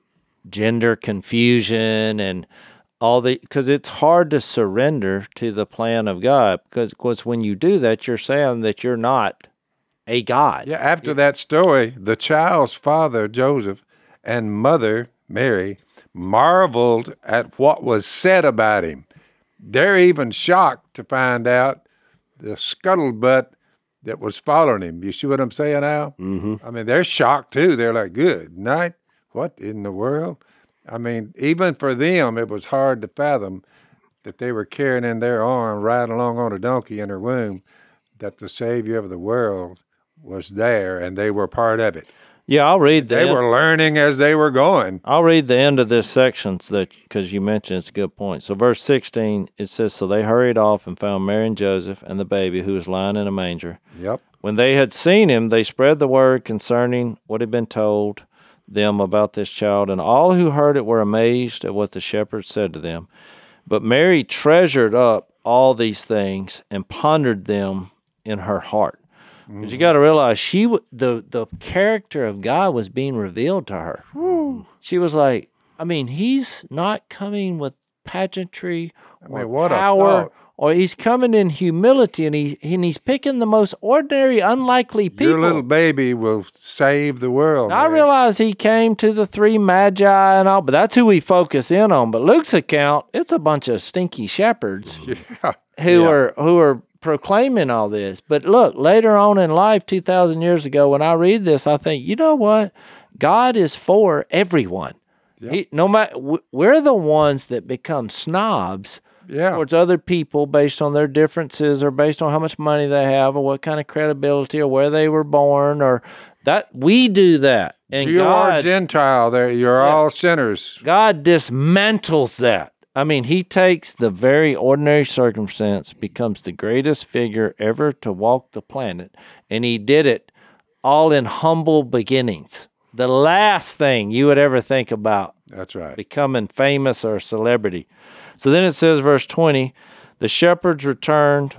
Speaker 2: gender confusion and all the, because it's hard to surrender to the plan of God. Because, because when you do that, you're saying that you're not a God.
Speaker 1: Yeah, after that story, the child's father, Joseph, and mother, Mary, marveled at what was said about him. They're even shocked to find out the scuttlebutt that was following him. You see what I'm saying, Al? Mm-hmm. I mean, they're shocked too. They're like, good night. What in the world? I mean, even for them, it was hard to fathom that they were carrying in their arm, riding along on a donkey in her womb, that the Savior of the world was there and they were part of it.
Speaker 2: Yeah, I'll read the
Speaker 1: They
Speaker 2: end,
Speaker 1: were learning as they were going.
Speaker 2: I'll read the end of this section so that because you mentioned it's a good point. So verse sixteen, it says, so they hurried off and found Mary and Joseph and the baby who was lying in a manger.
Speaker 1: Yep.
Speaker 2: When they had seen him, they spread the word concerning what had been told them about this child, and all who heard it were amazed at what the shepherds said to them. But Mary treasured up all these things and pondered them in her heart. Because you got to realize she w- the the character of God was being revealed to her. She was like, I mean, he's not coming with pageantry or
Speaker 1: mean, what a
Speaker 2: power,
Speaker 1: thought.
Speaker 2: or he's coming in humility, and he and he's picking the most ordinary, unlikely people.
Speaker 1: Your little baby will save the world.
Speaker 2: I
Speaker 1: man.
Speaker 2: realize he came to the three magi and all, but that's who we focus in on. But Luke's account, it's a bunch of stinky shepherds
Speaker 1: Yeah.
Speaker 2: who
Speaker 1: Yeah.
Speaker 2: are who are proclaiming all this. But look, later on in life, two thousand years ago, when I read this, I think, you know what? God is for everyone. He, no matter, we're the ones that become snobs
Speaker 1: Yeah.
Speaker 2: towards other people based on their differences or based on how much money they have or what kind of credibility or where they were born or that. We do that. And
Speaker 1: You are
Speaker 2: God,
Speaker 1: Gentile. There, you're all sinners.
Speaker 2: God dismantles that. I mean, he takes the very ordinary circumstance, becomes the greatest figure ever to walk the planet, and he did it all in humble beginnings. The last thing you would ever think about
Speaker 1: That's right.
Speaker 2: becoming famous or a celebrity. So then it says, verse twenty, the shepherds returned,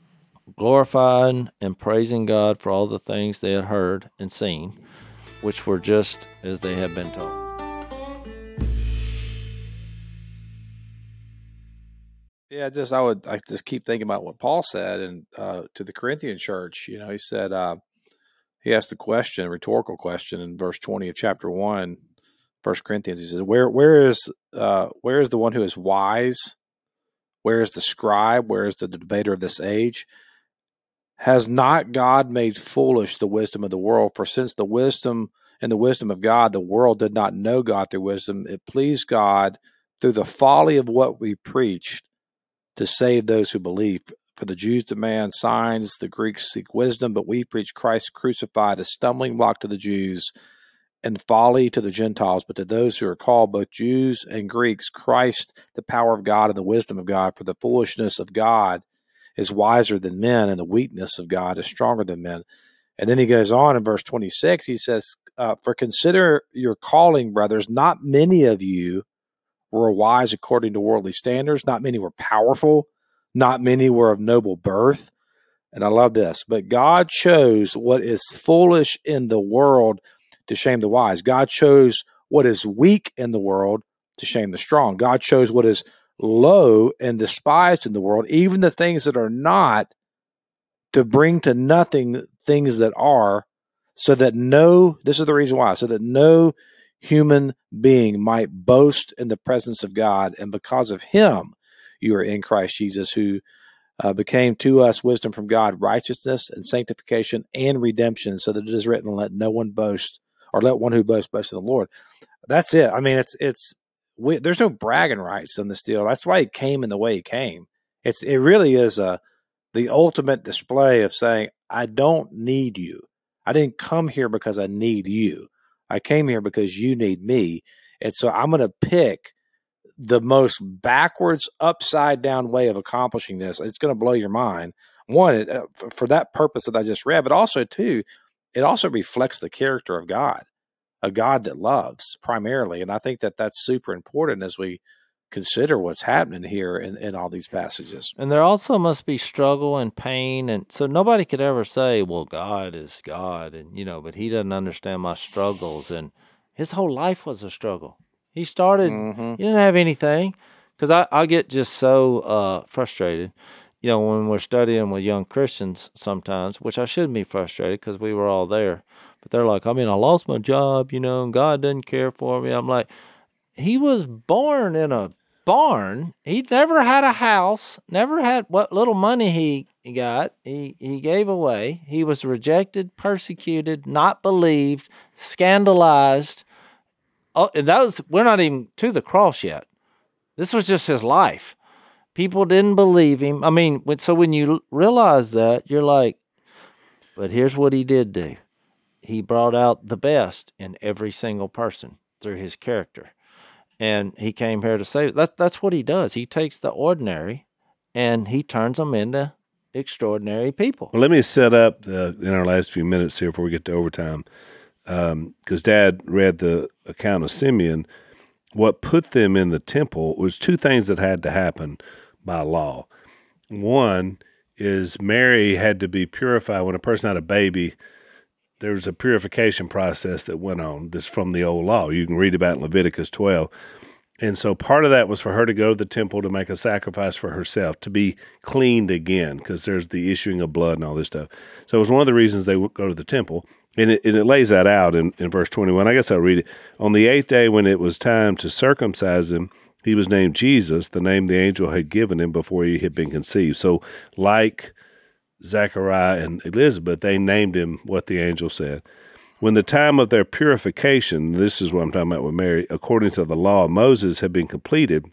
Speaker 2: glorifying and praising God for all the things they had heard and seen, which were just as they had been told.
Speaker 4: Yeah, just I would I just keep thinking about what Paul said, and uh, to the Corinthian church, you know, he said uh, he asked the question, a rhetorical question, in verse twenty of chapter one, First Corinthians. He says, "Where where is uh, where is the one who is wise? Where is the scribe? Where is the debater of this age? Has not God made foolish the wisdom of the world? For since the wisdom and the wisdom of God, the world did not know God through wisdom, it pleased God through the folly of what we preached to save those who believe. For the Jews demand signs, the Greeks seek wisdom, but we preach Christ crucified, a stumbling block to the Jews and folly to the Gentiles. But to those who are called, both Jews and Greeks, Christ, the power of God and the wisdom of God. For the foolishness of God is wiser than men, and the weakness of God is stronger than men." And then he goes on in verse twenty-six, he says, uh, "For consider your calling, brothers, not many of you were wise according to worldly standards. Not many were powerful. Not many were of noble birth." And I love this. "But God chose what is foolish in the world to shame the wise. God chose what is weak in the world to shame the strong. God chose what is low and despised in the world, even the things that are not, to bring to nothing things that are, so that no," this is the reason why, "so that no human being might boast in the presence of God. And because of him, you are in Christ Jesus, who uh, became to us wisdom from God, righteousness and sanctification and redemption, so that it is written, let no one boast, or let one who boasts boast in the Lord." That's it. I mean, it's, it's, we, there's no bragging rights on this deal. That's why he came in the way he came. It's, it really is a, the ultimate display of saying, I don't need you. I didn't come here because I need you. I came here because you need me. And so I'm going to pick the most backwards, upside down way of accomplishing this. It's going to blow your mind. One, it, uh, for that purpose that I just read, but also, two, it also reflects the character of God. a God that loves primarily. And I think that that's super important as we consider what's happening here in, in all these passages.
Speaker 2: And there also must be struggle and pain. And so nobody could ever say, well, God is God. And, you know, but he doesn't understand my struggles. And his whole life was a struggle. He started,
Speaker 4: Mm-hmm.
Speaker 2: he didn't have anything. Because I, I get just so uh, frustrated, you know, when we're studying with young Christians sometimes, which I shouldn't be frustrated because we were all there. But they're like, I mean, I lost my job, you know, and God doesn't care for me. I'm like, he was born in a barn. He never had a house, never had what little money he got, he, he gave away. He was rejected, persecuted, not believed, scandalized. Oh, and that was, we're not even to the cross yet. This was just his life. People didn't believe him. I mean, when, so when you realize that, you're like, but here's what he did do. He brought out the best in every single person through his character. And he came here to save. That's, that's what he does. He takes the ordinary and he turns them into extraordinary people.
Speaker 3: Well, let me set up the, in our last few minutes here before we get to overtime, because um, Dad read the account of Simeon. What put them in the temple was two things that had to happen by law. One is Mary had to be purified. When a person had a baby, there was a purification process that went on. This from the old law. You can read about in Leviticus twelve. And so part of that was for her to go to the temple to make a sacrifice for herself, to be cleaned again, because there's the issuing of blood and all this stuff. So it was one of the reasons they would go to the temple. And it, and it lays that out in, in verse twenty-one. I guess I'll read it. On the eighth day, when it was time to circumcise him, he was named Jesus, the name the angel had given him before he had been conceived. So like Zechariah and Elizabeth, they named him what the angel said. When the time of their purification, this is what I'm talking about with Mary, according to the law of Moses, had been completed,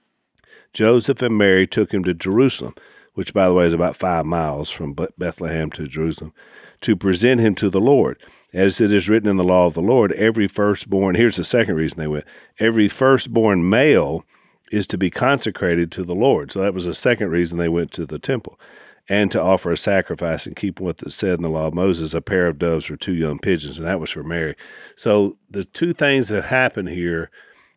Speaker 3: Joseph and Mary took him to Jerusalem, which, by the way, is about five miles from Bethlehem to Jerusalem, to present him to the Lord. As it is written in the law of the Lord, every firstborn, here's the second reason they went, every firstborn male is to be consecrated to the Lord. So that was the second reason they went to the temple, and to offer a sacrifice and keep what it said in the law of Moses, a pair of doves or two young pigeons, and that was for Mary. So the two things that happen here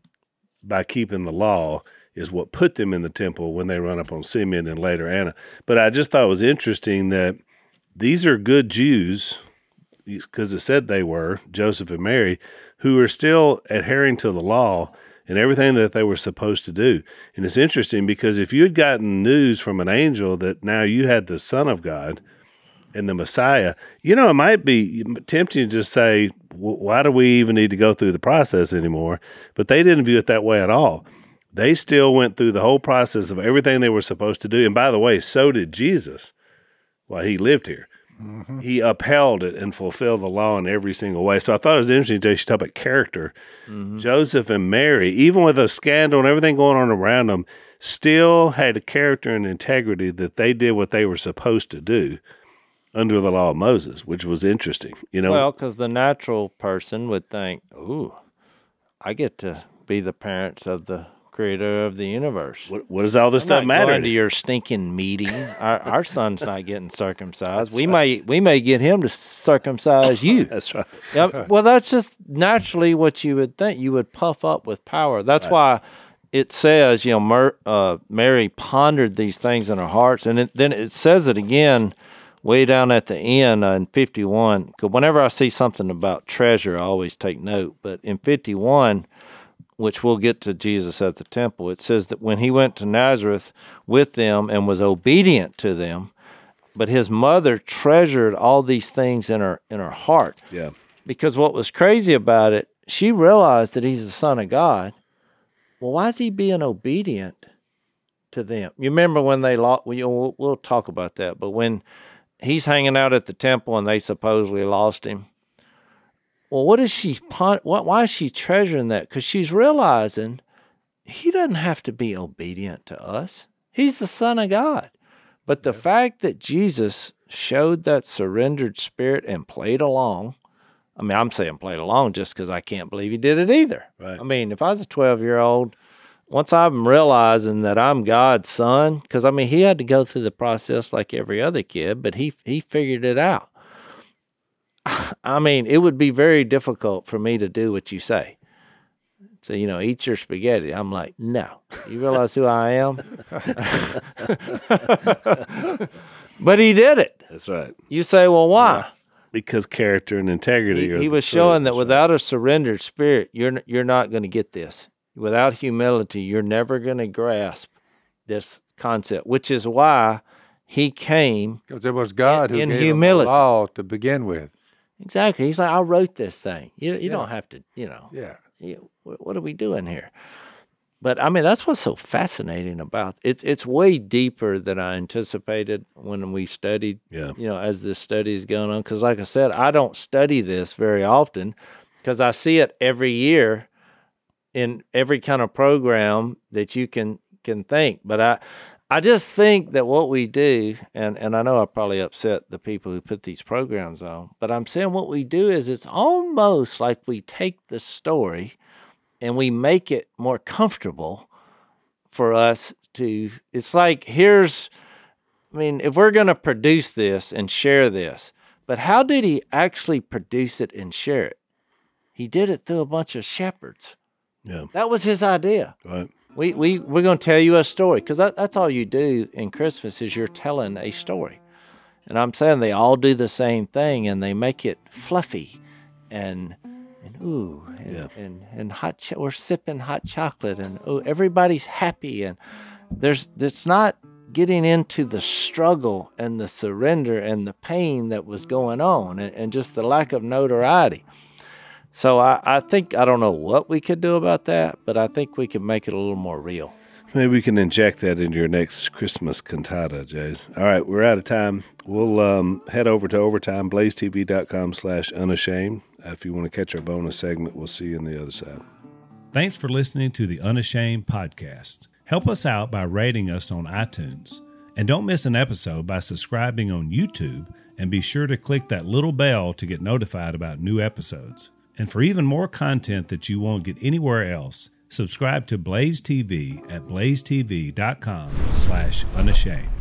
Speaker 3: by keeping the law is what put them in the temple when they run up on Simeon and later Anna. But I just thought it was interesting that these are good Jews, because it said they were, Joseph and Mary, who are still adhering to the law and everything that they were supposed to do. And it's interesting because if you had gotten news from an angel that now you had the Son of God and the Messiah, you know, it might be tempting to just say, why do we even need to go through the process anymore? But they didn't view it that way at all. They still went through the whole process of everything they were supposed to do. And by the way, so did Jesus while he lived here. Mm-hmm. He upheld it and fulfilled the law in every single way. So I thought it was interesting that you talk about character. Mm-hmm. Joseph and Mary, even with a scandal and everything going on around them, still had a character and integrity that they did what they were supposed to do under the law of Moses, which was interesting. You know,
Speaker 2: well, because the natural person would think, ooh, I get to be the parents of the creator of the universe.
Speaker 3: What, what does all this
Speaker 2: I'm
Speaker 3: stuff
Speaker 2: not
Speaker 3: matter?
Speaker 2: Going to your stinking meeting. our, our son's not getting circumcised. That's we right. may we may get him to circumcise you.
Speaker 3: That's right.
Speaker 2: Yep. Well, that's just naturally what you would think. You would puff up with power. That's right. why it says, you know, Mer, uh, Mary pondered these things in her hearts, and it, then it says it again way down at the end uh, in fifty-one. Because whenever I see something about treasure, I always take note. But in fifty-one, which we'll get to Jesus at the temple, it says that when he went to Nazareth with them and was obedient to them, but his mother treasured all these things in her in her heart.
Speaker 3: Yeah.
Speaker 2: Because what was crazy about it, she realized that he's the Son of God. Well, why is he being obedient to them? You remember when they lost, we'll, we'll talk about that, but when he's hanging out at the temple and they supposedly lost him, well, what is she? Why is she treasuring that? Because she's realizing he doesn't have to be obedient to us. He's the Son of God. But the yeah. fact that Jesus showed that surrendered spirit and played along, I mean, I'm saying played along just because I can't believe he did it either.
Speaker 3: Right.
Speaker 2: I mean, if I was a twelve-year-old, once I'm realizing that I'm God's son, because, I mean, he had to go through the process like every other kid, but he he figured it out. I mean, it would be very difficult for me to do what you say. So, you know, eat your spaghetti. I'm like, no. You realize who I am? But he did it.
Speaker 3: That's right.
Speaker 2: You say, well, why?
Speaker 3: Yeah. Because character and integrity.
Speaker 2: He,
Speaker 3: are
Speaker 2: he
Speaker 3: the
Speaker 2: was showing that
Speaker 3: truth.
Speaker 2: without a surrendered spirit, you're you're not going to get this. Without humility, you're never going to grasp this concept, which is why he came.
Speaker 1: Because it was God
Speaker 2: in,
Speaker 1: who
Speaker 2: in
Speaker 1: gave
Speaker 2: humility.
Speaker 1: him the law to begin with.
Speaker 2: Exactly. He's like, I wrote this thing. You you
Speaker 1: Yeah.
Speaker 2: don't have to, you know.
Speaker 1: Yeah.
Speaker 2: You, what are we doing here? But I mean, that's what's so fascinating about it. It's it's way deeper than I anticipated when we studied.
Speaker 3: Yeah.
Speaker 2: You know, as this study is going on, because like I said, I don't study this very often because I see it every year in every kind of program that you can can think. But I I just think that what we do, and and I know I probably upset the people who put these programs on, but I'm saying what we do is it's almost like we take the story and we make it more comfortable for us to, it's like, here's, I mean, if we're going to produce this and share this, but how did he actually produce it and share it? He did it through a bunch of shepherds.
Speaker 3: Yeah.
Speaker 2: That was his idea.
Speaker 3: Right.
Speaker 2: We, we, we're going to tell you a story, because that, that's all you do in Christmas is you're telling a story. And I'm saying they all do the same thing, and they make it fluffy and and ooh, and,
Speaker 3: Yeah.
Speaker 2: and, and hot. Cho- we're sipping hot chocolate, and oh, everybody's happy, and there's it's not getting into the struggle and the surrender and the pain that was going on, and, and just the lack of notoriety. So I, I think I don't know what we could do about that, but I think we could make it a little more real.
Speaker 3: Maybe we can inject that into your next Christmas cantata, Jays. All right, we're out of time. We'll um, head over to overtime, blaze t v dot com slash unashamed. If you want to catch our bonus segment, we'll see you on the other side.
Speaker 6: Thanks for listening to the Unashamed podcast. Help us out by rating us on iTunes. And don't miss an episode by subscribing on YouTube, and be sure to click that little bell to get notified about new episodes. And for even more content that you won't get anywhere else, subscribe to Blaze T V at blaze t v dot com slash unashamed.